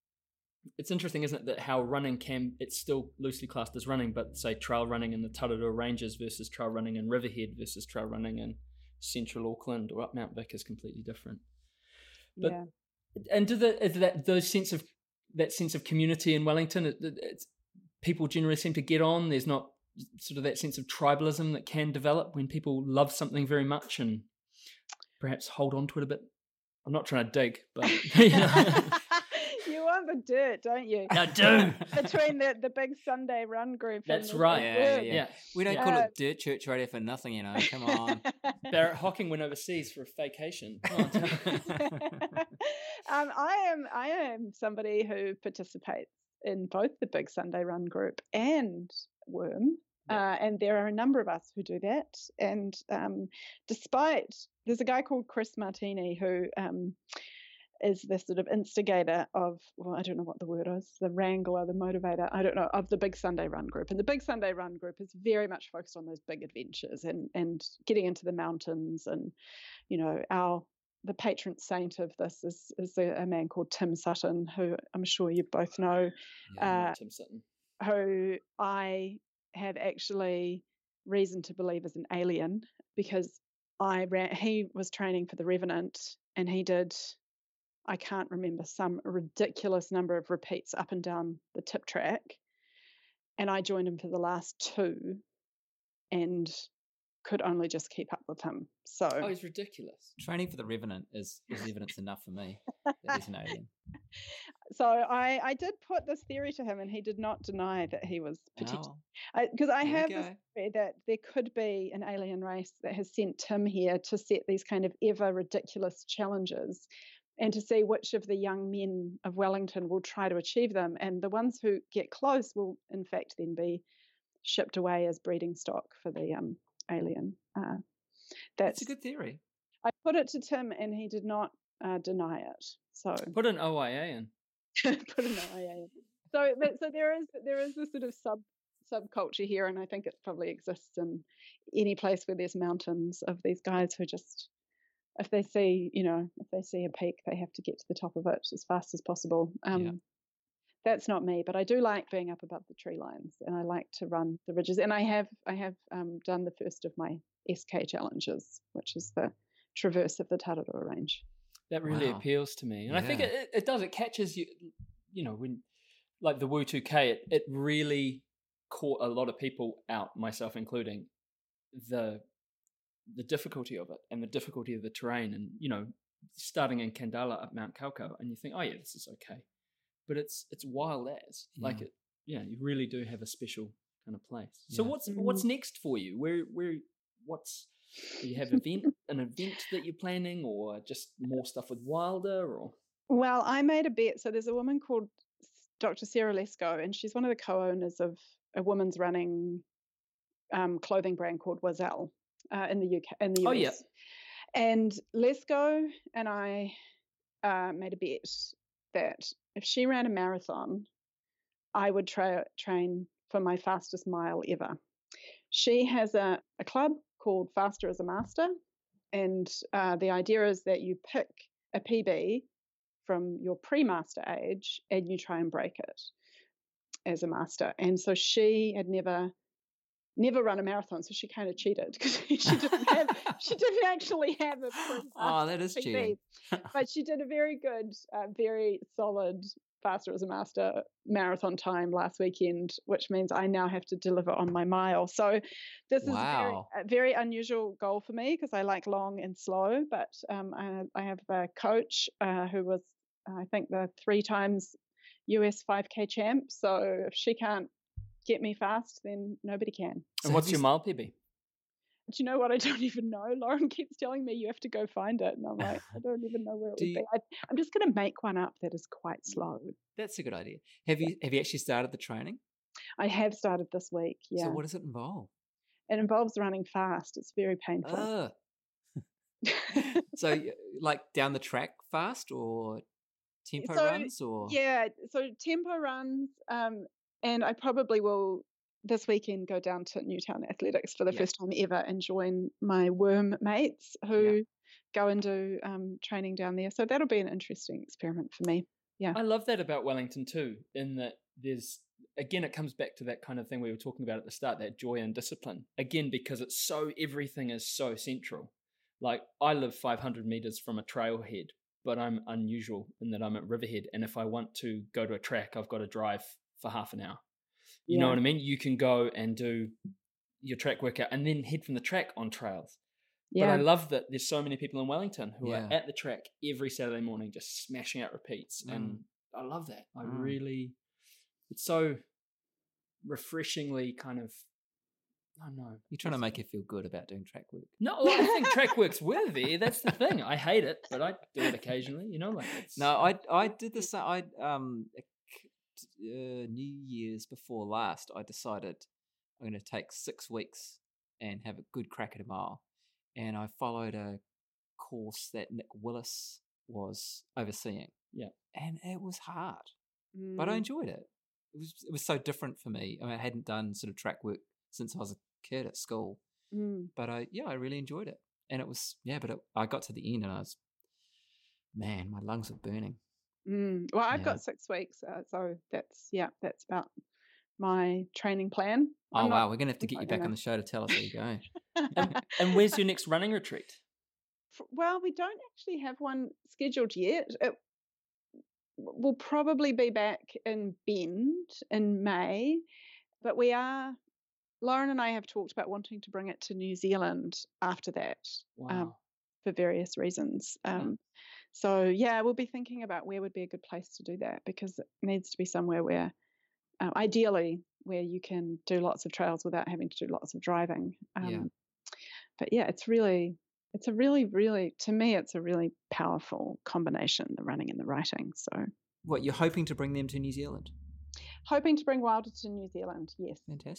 It's interesting, isn't it, that how running can, it's still loosely classed as running, but say trail running in the Tararua Ranges versus trail running in Riverhead versus trail running in central Auckland or up Mount Vic is completely different. But, yeah. And do the is that those sense of that sense of community in Wellington, it, it's, people generally seem to get on. There's not sort of that sense of tribalism that can develop when people love something very much and perhaps hold on to it a bit. I'm not trying to dig, but you know. You want the dirt, don't you? I do. Between the, the big Sunday run group. That's and right. Yeah, yeah, yeah. We don't yeah. call it Dirt Church Radio for nothing, you know. Come on. Barrett Hocking went overseas for a vacation. Come on. um, I am I am somebody who participates in both the big Sunday run group and Worm. Yeah. Uh, and there are a number of us who do that. And um, despite, there's a guy called Chris Martini who um, is the sort of instigator of, well, I don't know what the word is, the wrangler, the motivator, I don't know, of the Big Sunday Run group. And the Big Sunday Run group is very much focused on those big adventures and, and getting into the mountains. And, you know, our the patron saint of this is, is a, a man called Tim Sutton, who I'm sure you both know. Yeah, uh, Tim Sutton. Who I have actually reason to believe is an alien, because I ran, he was training for the Revenant, and he did, I can't remember, some ridiculous number of repeats up and down the tip track. And I joined him for the last two and could only just keep up with him. So oh, he's ridiculous. Training for the Revenant is, is evidence enough for me that he's an alien. So I, I did put this theory to him, and he did not deny that he was potentially, because oh. I, I have this theory that there could be an alien race that has sent Tim here to set these kind of ever ridiculous challenges, and to see which of the young men of Wellington will try to achieve them. And the ones who get close will, in fact, then be shipped away as breeding stock for the um, alien. Uh, that's, That's a good theory. I put it to Tim, and he did not uh, deny it. So Put an O I A in. put an O I A in. So, but, so there is there is this sort of sub subculture here, and I think it probably exists in any place where there's mountains, of these guys who just, if they see, you know, if they see a peak, they have to get to the top of it as fast as possible. Um, Yeah. That's not me, but I do like being up above the tree lines, and I like to run the ridges. And I have I have um, done the first of my S K challenges, which is the traverse of the Tararua Range. That really Wow. appeals to me, and I think Yeah. it, it does. It catches you. You know, when like the Wu two K, it, it really caught a lot of people out, myself including, the the difficulty of it and the difficulty of the terrain, and you know, starting in Kandala up Mount Kaukau, and you think, oh yeah, this is okay, but it's it's wild as like Yeah. it. Yeah, you really do have a special kind of place. So Yeah. what's what's next for you? Where where what's do you have event an event that you're planning, or just more stuff with Wilder, or? Well, I made a bet. So there's a woman called Doctor Sarah Lesko, and she's one of the co-owners of a women's running um, clothing brand called Wazelle uh, in the U K, in the U S. Oh, yeah. And Lesko and I uh, made a bet that if she ran a marathon, I would tra- train for my fastest mile ever. She has a, a club called Faster as a Master, and uh, the idea is that you pick a P B from your pre-master age and you try and break it as a master. And so she had never never run a marathon, so she kind of cheated because she didn't have she didn't actually have a pre-master Oh, that is P B. cheating. But she did a very good, uh, very solid Faster as a Master marathon time last weekend, which means I now have to deliver on my mile. So this is Wow. very, a very unusual goal for me because I like long and slow. But um, I, I have a coach uh, who was, I think, the three times U S five K champ. So if she can't get me fast, then nobody can. And what's your mile P B? Do you know what? I don't even know. Lauren keeps telling me you have to go find it. And I'm like, I don't even know where it Do would you- be. I, I'm just going to make one up that is quite slow. That's a good idea. Have you have you actually started the training? I have started this week. Yeah. So what does it involve? It involves running fast. It's very painful. Uh, so y- like down the track fast or tempo So, runs or yeah. So tempo runs. Um, and I probably will this weekend go down to Newtown Athletics for the Yeah. first time ever and join my worm mates who Yeah. go and do um, training down there. So that'll be an interesting experiment for me. Yeah. I love that about Wellington too, in that there's, again, it comes back to that kind of thing we were talking about at the start, that joy and discipline. Again, because it's so, everything is so central. Like I live five hundred meters from a trailhead, but I'm unusual in that I'm at Riverhead. And if I want to go to a track, I've got to drive for half an hour. You Yeah. know what I mean? You can go and do your track workout and then head from the track on trails. Yeah. But I love that there's so many people in Wellington who Yeah. are at the track every Saturday morning just smashing out repeats. Mm. And I love that. I Mm. really, it's so refreshingly kind of, I don't know. you're trying to make her feel good about doing track work. No, I think track work's worthy. That's the thing. I hate it, but I do it occasionally, you know, like it's. No, I I did the same. I um uh, New Year's before last, I decided I'm going to take six weeks and have a good crack at a mile, and I followed a course that Nick Willis was overseeing. Yeah. And it was hard, but I Mm. enjoyed it. It was it was so different for me. I mean, I hadn't done sort of track work since I was a kid at school, Mm. but I yeah, I really enjoyed it. And it was yeah, but it, I got to the end and I was, man, my lungs were burning. Mm. Well, I've Yeah. got six weeks, uh, so that's yeah, that's about my training plan. Oh I'm wow, not- we're gonna have to get I'm you not back on gonna- the show to tell us how you go. And, and where's your next running retreat? F- Well, we don't actually have one scheduled yet. It will probably be back in Bend in May, but we are. Lauren and I have talked about wanting to bring it to New Zealand after that. Wow. Um, for various reasons. Hmm. Um, so yeah, we'll be thinking about where would be a good place to do that, because it needs to be somewhere where, uh, ideally, where you can do lots of trails without having to do lots of driving. Um, Yeah. But yeah, it's really, it's a really, really, to me, it's a really powerful combination, the running and the writing. So What, you're hoping to bring them to New Zealand? hoping to bring Wilder to New Zealand, yes. Fantastic.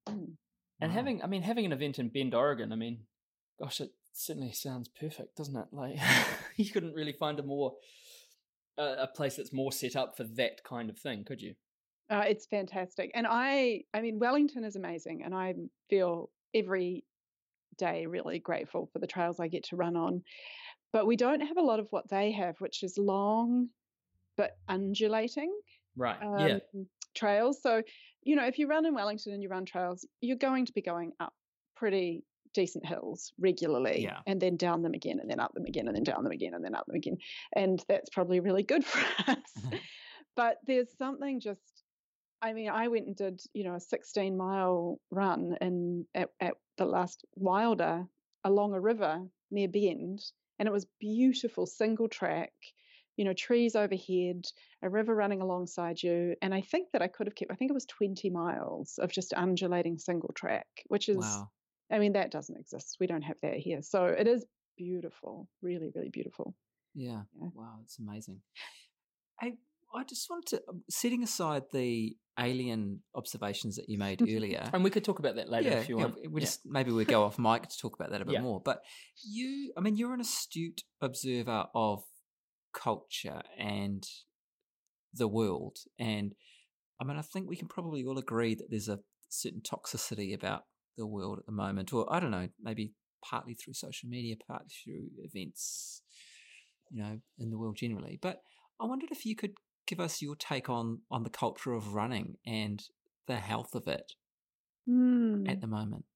Mm. And Wow. having, I mean, having an event in Bend, Oregon, I mean, gosh, it certainly sounds perfect, doesn't it? Like you couldn't really find a more uh, a place that's more set up for that kind of thing, could you? Uh, it's fantastic. And I, I mean, Wellington is amazing, and I feel every day really grateful for the trails I get to run on. But we don't have a lot of what they have, which is long but undulating Right. um, Yeah. trails. So, you know, if you run in Wellington and you run trails, you're going to be going up pretty decent hills regularly, Yeah. and then down them again, and then up them again, and then down them again, and then up them again. And that's probably really good for us. But there's something just, I mean, I went and did, you know, a sixteen mile run in at, at the last Wilder along a river near Bend, and it was beautiful single track, you know, trees overhead, a river running alongside you. And I think that I could have kept, I think it was twenty miles of just undulating single track, which is, Wow. I mean, that doesn't exist. We don't have that here. So it is beautiful, really, really beautiful. Yeah. Yeah. Wow, it's amazing. I I just wanted to, um, setting aside the alien observations that you made earlier. And we could talk about that later yeah, if you yeah, want. we Yeah. just maybe we go off mic to talk about that a bit Yeah. more. But you, I mean, you're an astute observer of culture and the world, and I mean, I think we can probably all agree that there's a certain toxicity about the world at the moment, or I don't know, maybe partly through social media, partly through events, you know, in the world generally. But I wondered if you could give us your take on on the culture of running and the health of it Mm. at the moment.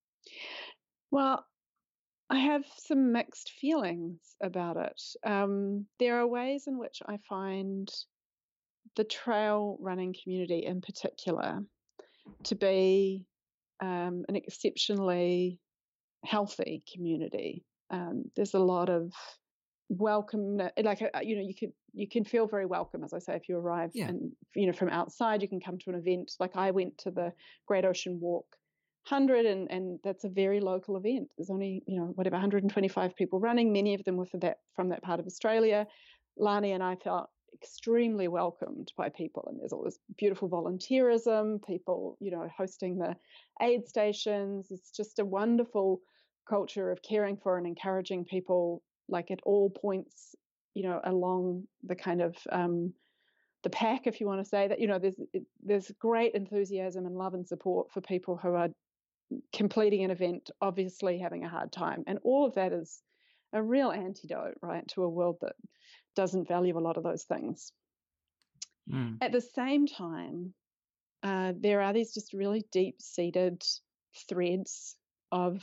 Well, I have some mixed feelings about it. Um, there are ways in which I find the trail running community in particular to be um, an exceptionally healthy community. Um, there's a lot of welcome, like uh, you know, you could you can feel very welcome, as I say, if you arrive Yeah. and you know from outside, you can come to an event. Like I went to the Great Ocean Walk one hundred, and and that's a very local event. There's only you know whatever one hundred twenty-five people running. Many of them were for that from that part of Australia. Lani and I felt extremely welcomed by people, and there's all this beautiful volunteerism, people you know hosting the aid stations. It's just a wonderful culture of caring for and encouraging people, like at all points, you know, along the kind of um, the pack, if you want to say that. You know, there's it, there's great enthusiasm and love and support for people who are completing an event, obviously having a hard time, and all of that is a real antidote, right, to a world that doesn't value a lot of those things. Mm. At the same time, uh, there are these just really deep-seated threads of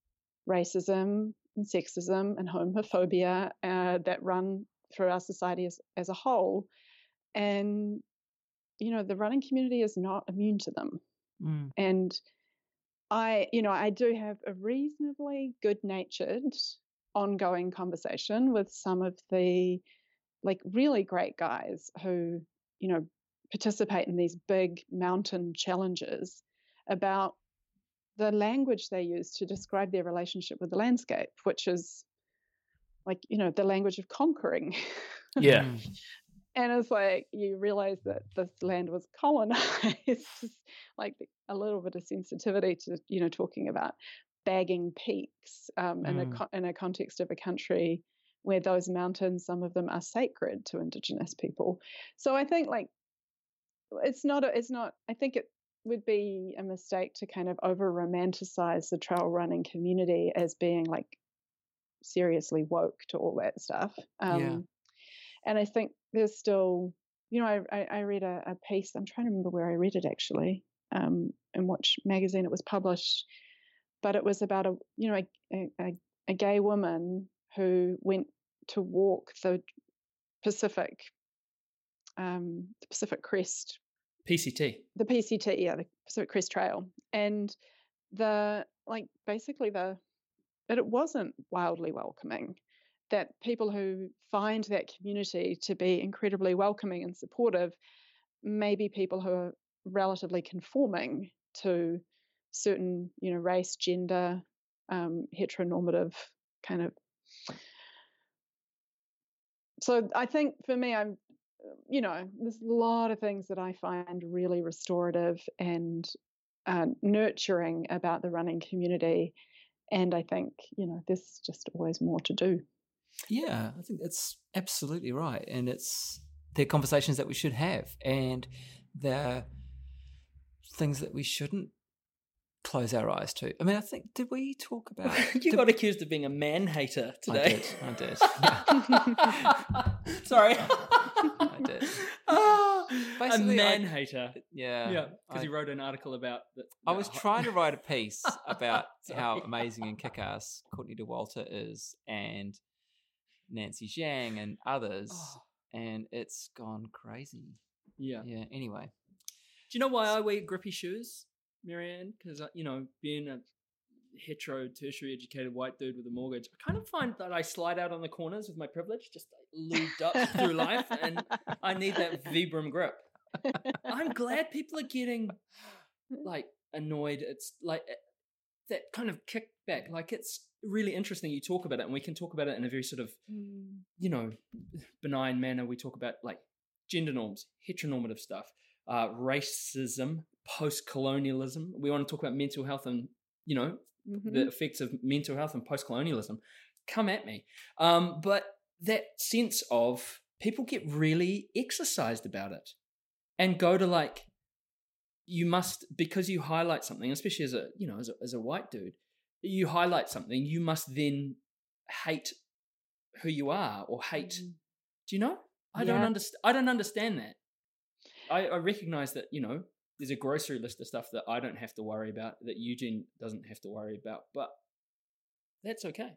racism and sexism and homophobia uh, that run through our society as, as a whole. And, you know, the running community is not immune to them. Mm. And I, you know, I do have a reasonably good-natured ongoing conversation with some of the, like, really great guys who, you know, participate in these big mountain challenges about the language they use to describe their relationship with the landscape, which is like, you know, the language of conquering. Yeah. Mm. And it's like you realize that this land was colonized. Just like a little bit of sensitivity to, you know, talking about bagging peaks um, in, Mm. a, in a context of a country where those mountains, some of them are sacred to Indigenous people. So I think like it's not, a, it's not, I think it would be a mistake to kind of over romanticize the trail running community as being like seriously woke to all that stuff. Um, Yeah. And I think there's still, you know, I, I, I read a, a piece, I'm trying to remember where I read it actually, um, in which magazine it was published, but it was about a, you know, a, a, a gay woman who went to walk the Pacific, um, the Pacific Crest, P C T. the P C T, yeah, the Pacific Crest Trail. And the, like, basically the, but it wasn't wildly welcoming. That people who find that community to be incredibly welcoming and supportive may be people who are relatively conforming to certain, you know, race, gender, um, heteronormative kind of. So I think for me, I'm, you know, there's a lot of things that I find really restorative and uh, nurturing about the running community. And I think, you know, there's just always more to do. Yeah, I think that's absolutely right. And it's they're conversations that we should have, and they're things that we shouldn't close our eyes to. I mean, I think, did we talk about... you did, got accused of being a man-hater today. I did, I did. Sorry. I did. Ah, a Basically, I- man-hater. Yeah. Yeah, because I- he wrote an article about... The, I was the- trying to write a piece about Sorry. how amazing and kick-ass Courtney DeWalter is, and Nancy Zhang and others, Oh. and it's gone crazy. Yeah. Yeah, anyway. Do you know why I wear grippy shoes, Marianne? Because, you know, being a hetero, tertiary educated white dude with a mortgage, I kind of find that I slide out on the corners with my privilege, just like, lubed up through life, and I need that Vibram grip. I'm glad people are getting, like, annoyed. It's like that kind of kickback. Like, it's really interesting you talk about it, and we can talk about it in a very sort of, you know, benign manner. We talk about, like, gender norms, heteronormative stuff, uh, racism, post-colonialism. We want to talk about mental health and, you know, Mm-hmm. the effects of mental health and post-colonialism. Come at me. Um, but that sense of people get really exercised about it and go to, like, you must, because you highlight something, especially as a, you know, as a, as a white dude, you highlight something, you must then hate who you are or hate. Mm-hmm. Do you know? I Yeah. don't understand. I don't understand that. I, I recognize that, you know, there's a grocery list of stuff that I don't have to worry about, that Eugene doesn't have to worry about, but that's okay.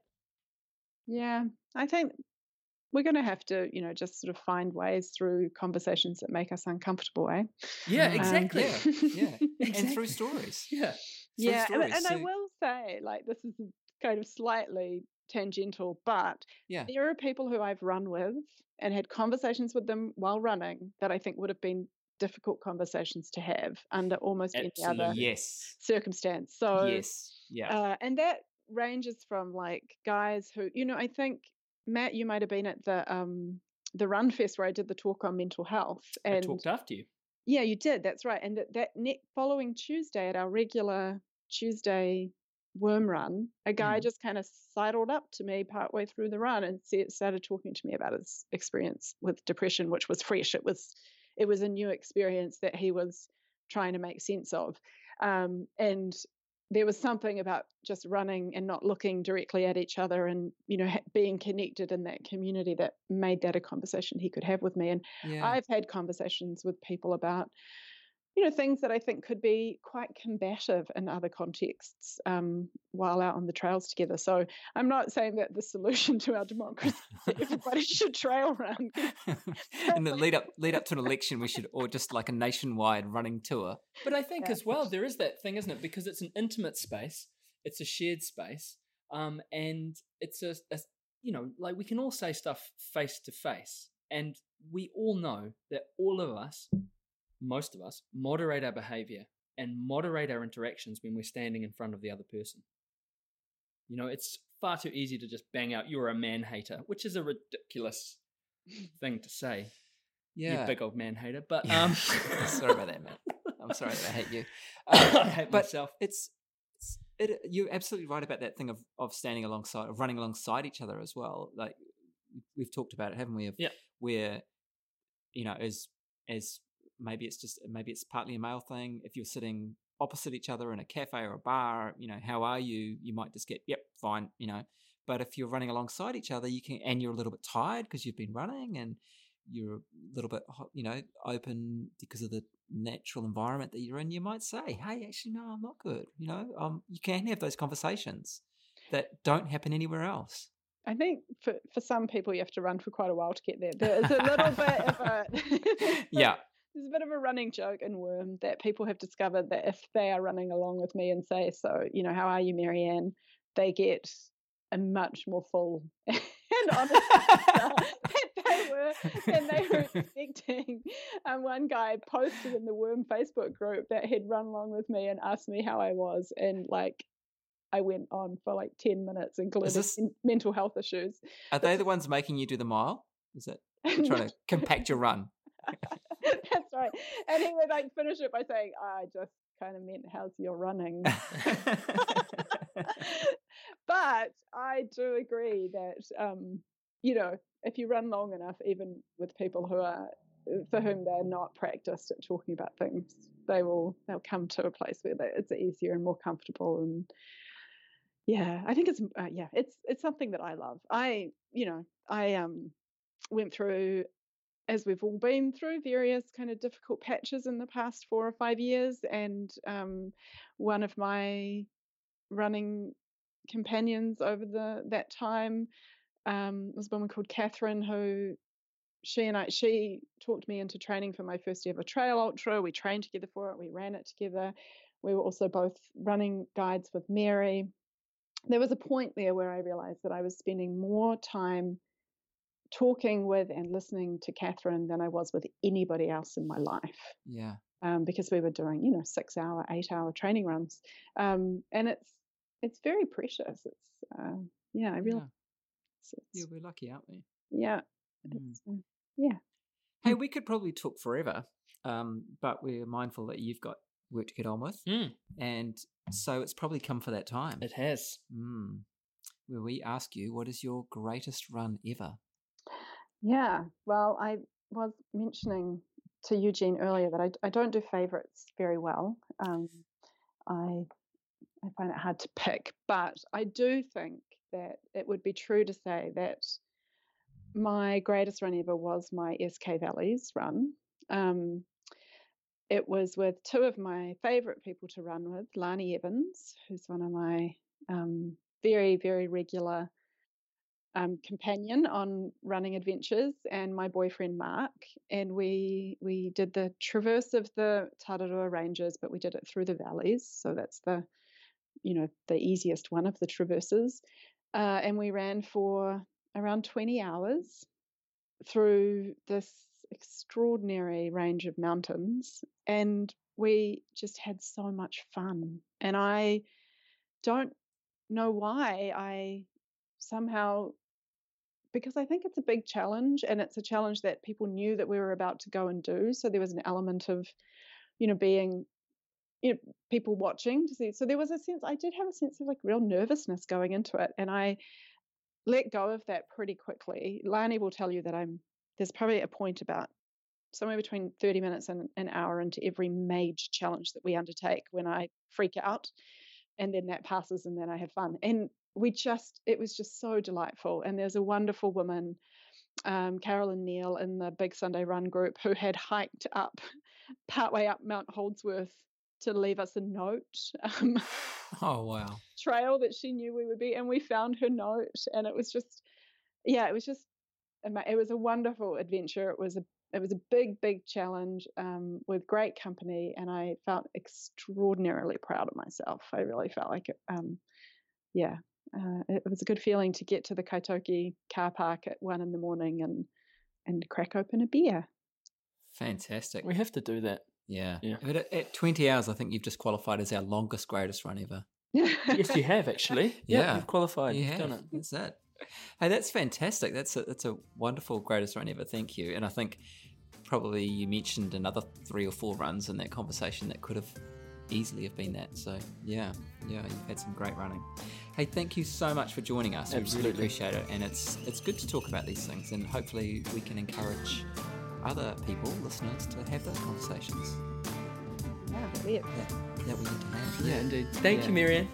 Yeah, I think we're going to have to, you know, just sort of find ways through conversations that make us uncomfortable, eh? Yeah, Um, exactly. Yeah, yeah. Exactly. And through stories. Yeah. Through Yeah, and, stories. and I So- will say, like, this is kind of slightly tangential, but Yeah. there are people who I've run with and had conversations with them while running that I think would have been difficult conversations to have under almost any other Absolutely. Yes. circumstance. So, Yes. Yeah. uh, and that ranges from, like, guys who, you know, I think Matt, you might have been at the um the Run Fest where I did the talk on mental health, I and talked after you. yeah, you did. That's right. And that, that ne- following Tuesday at our regular Tuesday worm run, a guy Mm. just kind of sidled up to me partway through the run and said, started talking to me about his experience with depression, which was fresh. It was it was a new experience that he was trying to make sense of. Um, and there was something about just running and not looking directly at each other and, you know, ha- being connected in that community that made that a conversation he could have with me. And Yeah. I've had conversations with people about, you know, things that I think could be quite combative in other contexts um, while out on the trails together. So I'm not saying that the solution to our democracy is that everybody should trail run. And the lead up lead up to an election, we should, or just like a nationwide running tour. But I think Yeah. as well, there is that thing, isn't it? Because it's an intimate space, it's a shared space, um, and it's a, a, you know, like we can all say stuff face to face, and we all know that all of us, most of us, moderate our behavior and moderate our interactions when we're standing in front of the other person. You know, it's far too easy to just bang out, "You're a man hater," which is a ridiculous thing to say. Yeah. You big old man hater. But Yeah. um, Sorry about that, Matt. I'm sorry that I hate you. I Uh, hate but myself. it's, it's it, you're absolutely right about that thing of, of standing alongside, of running alongside each other as well. Like we've talked about it, haven't we? Of Yeah. Where, you know, as as maybe it's just maybe it's partly a male thing. If you're sitting opposite each other in a cafe or a bar, you know, how are you? You might just get, yep, fine, you know. But if you're running alongside each other, you can, and you're a little bit tired because you've been running, and you're a little bit, you know, open because of the natural environment that you're in, you might say, hey, actually, no, I'm not good. You know, um, you can have those conversations that don't happen anywhere else. I think for, for some people, you have to run for quite a while to get there. There is a little bit of a Yeah. There's a bit of a running joke in Worm that people have discovered that if they are running along with me and say, so, you know, how are you, Marianne? They get a much more full and honest answer that they were than they were expecting. And one guy posted in the Worm Facebook group that he'd run along with me and asked me how I was, and like I went on for like ten minutes, including this- in- mental health issues. Are they the ones making you do the mile? Is it trying to compact your run? That's right. And he would like finish it by saying, I just kind of meant, how's your running? But I do agree that, um, you know, if you run long enough, even with people who are, for whom they're not practiced at talking about things, they will, they'll come to a place where they, it's easier and more comfortable. And yeah, I think it's, uh, yeah, it's, it's something that I love. I, you know, I um went through, as we've all been through, various kind of difficult patches in the past four or five years. And um, one of my running companions over the that time um, was a woman called Catherine, who she and I, she talked me into training for my first ever trail ultra. We trained together for it. We ran it together. We were also both running guides with Mary. There was a point there where I realized that I was spending more time talking with and listening to Catherine than I was with anybody else in my life. Yeah. Um, because we were doing, you know, six hour, eight hour training runs. Um, and it's, it's very precious. It's, uh, yeah, I really, Yeah. it's, it's, Yeah, we're lucky, aren't we? yeah, Mm. it's, uh, yeah. Hey, we could probably talk forever, um, but we're mindful that you've got work to get on with. Mm. And so it's probably come for that time. It has. Mm. Where we ask you, what is your greatest run ever? Yeah. Well, I was mentioning to Eugene earlier that I, I don't do favorites very well. Um, I I find it hard to pick, but I do think that it would be true to say that my greatest run ever was my S K Valleys run. Um, it was with two of my favorite people to run with, Lani Evans, who's one of my um, very, very regular um, companion on running adventures, and my boyfriend Mark. And we we did the traverse of the Tararua Ranges, but we did it through the valleys. So that's the, you know, the easiest one of the traverses. Uh, and we ran for around twenty hours through this extraordinary range of mountains. And we just had so much fun. And I don't know why I somehow, because I think it's a big challenge, and it's a challenge that people knew that we were about to go and do. So there was an element of, you know, being, you know, people watching to see. So there was a sense, I did have a sense of like real nervousness going into it. And I let go of that pretty quickly. Lani will tell you that I'm, there's probably a point about somewhere between thirty minutes and an hour into every major challenge that we undertake when I freak out, and then that passes and then I have fun. And we just, it was just so delightful. And there's a wonderful woman, um, Carolyn Neal, in the Big Sunday Run group, who had hiked up, partway up Mount Holdsworth, to leave us a note. Um, Oh, wow. trail that she knew we would be, and we found her note, and it was just, yeah, it was just, it was a wonderful adventure. It was a, it was a big, big challenge um, with great company, and I felt extraordinarily proud of myself. I really felt like it, um, yeah, uh, it was a good feeling to get to the Kaitoki car park at one in the morning and and crack open a beer. Fantastic. We have to do that. Yeah. Yeah. But at, at twenty hours, I think you've just qualified as our longest, greatest run ever. Yes, you have actually. Yeah. Yeah, you've qualified. You You've have. done it. That's it. Hey, that's fantastic. That's a, that's a wonderful greatest run ever. Thank you. And I think probably you mentioned another three or four runs in that conversation that could have easily have been that. So yeah, yeah, you've had some great running. Hey, thank you so much for joining us. We really Absolutely. appreciate it. And it's it's good to talk about these things, and hopefully we can encourage other people, listeners, to have those conversations Yeah, weird. that, that we need to have. Yeah, indeed. Thank Yeah. you, Marianne.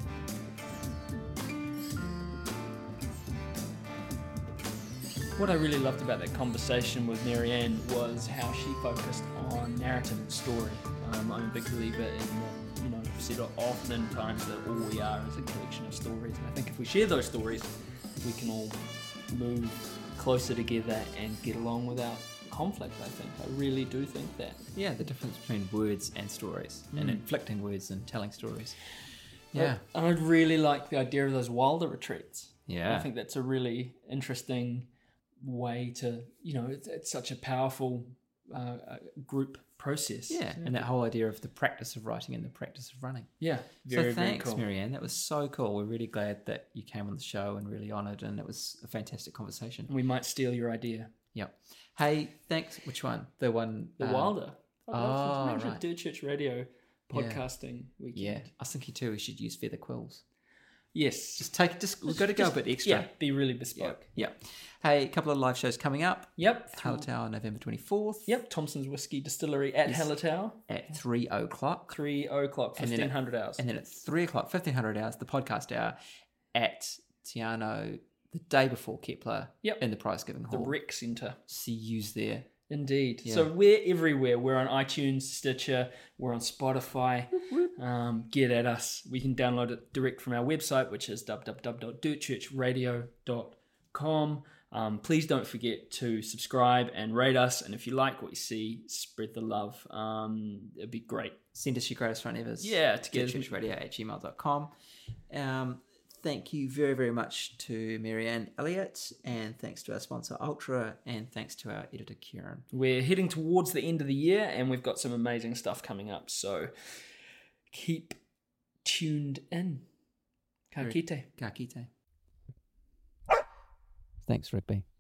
What I really loved about that conversation with Marianne was how she focused on narrative and story. Um, I'm a big believer in the, you know, I've said oftentimes that all we are is a collection of stories. And I think if we share those stories, we can all move closer together and get along without conflict, I think. I really do think that. Yeah, the difference between words and stories, and Mm. inflicting words and telling stories. Yeah. I, I really like the idea of those wilder retreats. Yeah. I think that's a really interesting way to, you know, it's, it's such a powerful uh, uh, group process. Yeah, and that whole idea of the practice of writing and the practice of running. Yeah, very, so thanks, very cool. Marianne. That was so cool. We're really glad that you came on the show and really honoured, and it was a fantastic conversation. We might steal your idea. Yep. Hey, thanks. Which one? The one. The um, Wilder. oh, Imagine right. a Dirt Church Radio podcasting weekend. Yeah, I was thinking too. We should use feather quills. Yes. Just take. Just we've got to go a bit extra. Yeah, be really bespoke. Yeah. Hey, a couple of live shows coming up. Yep. Hallertau, November twenty-fourth. Yep. Thompson's Whiskey Distillery at Yes. Hallertau. At three o'clock. Three o'clock, And then fifteen at- hundred hours. And then at three o'clock, fifteen hundred hours, the podcast hour at Tiano the day before Kepler. Yep. In the prize giving The hall. Rec Centre. See yous there. Indeed. Yeah. So we're everywhere. We're on iTunes, Stitcher, we're on Spotify. Um, get at us. We can download it direct from our website, which is w w w dot dirt church radio dot com. Um, please don't forget to subscribe and rate us. And if you like what you see, spread the love. Um, it'd be great. Send us your greatest front evers. Yeah, to get dirtchurchradio at gmail dot com. Um, thank you very, very much to Marianne Elliott, and thanks to our sponsor Ultra, and thanks to our editor Kieran. We're heading towards the end of the year, and we've got some amazing stuff coming up. So keep tuned in. Ka kite. Ka kite. Thanks, Rigby.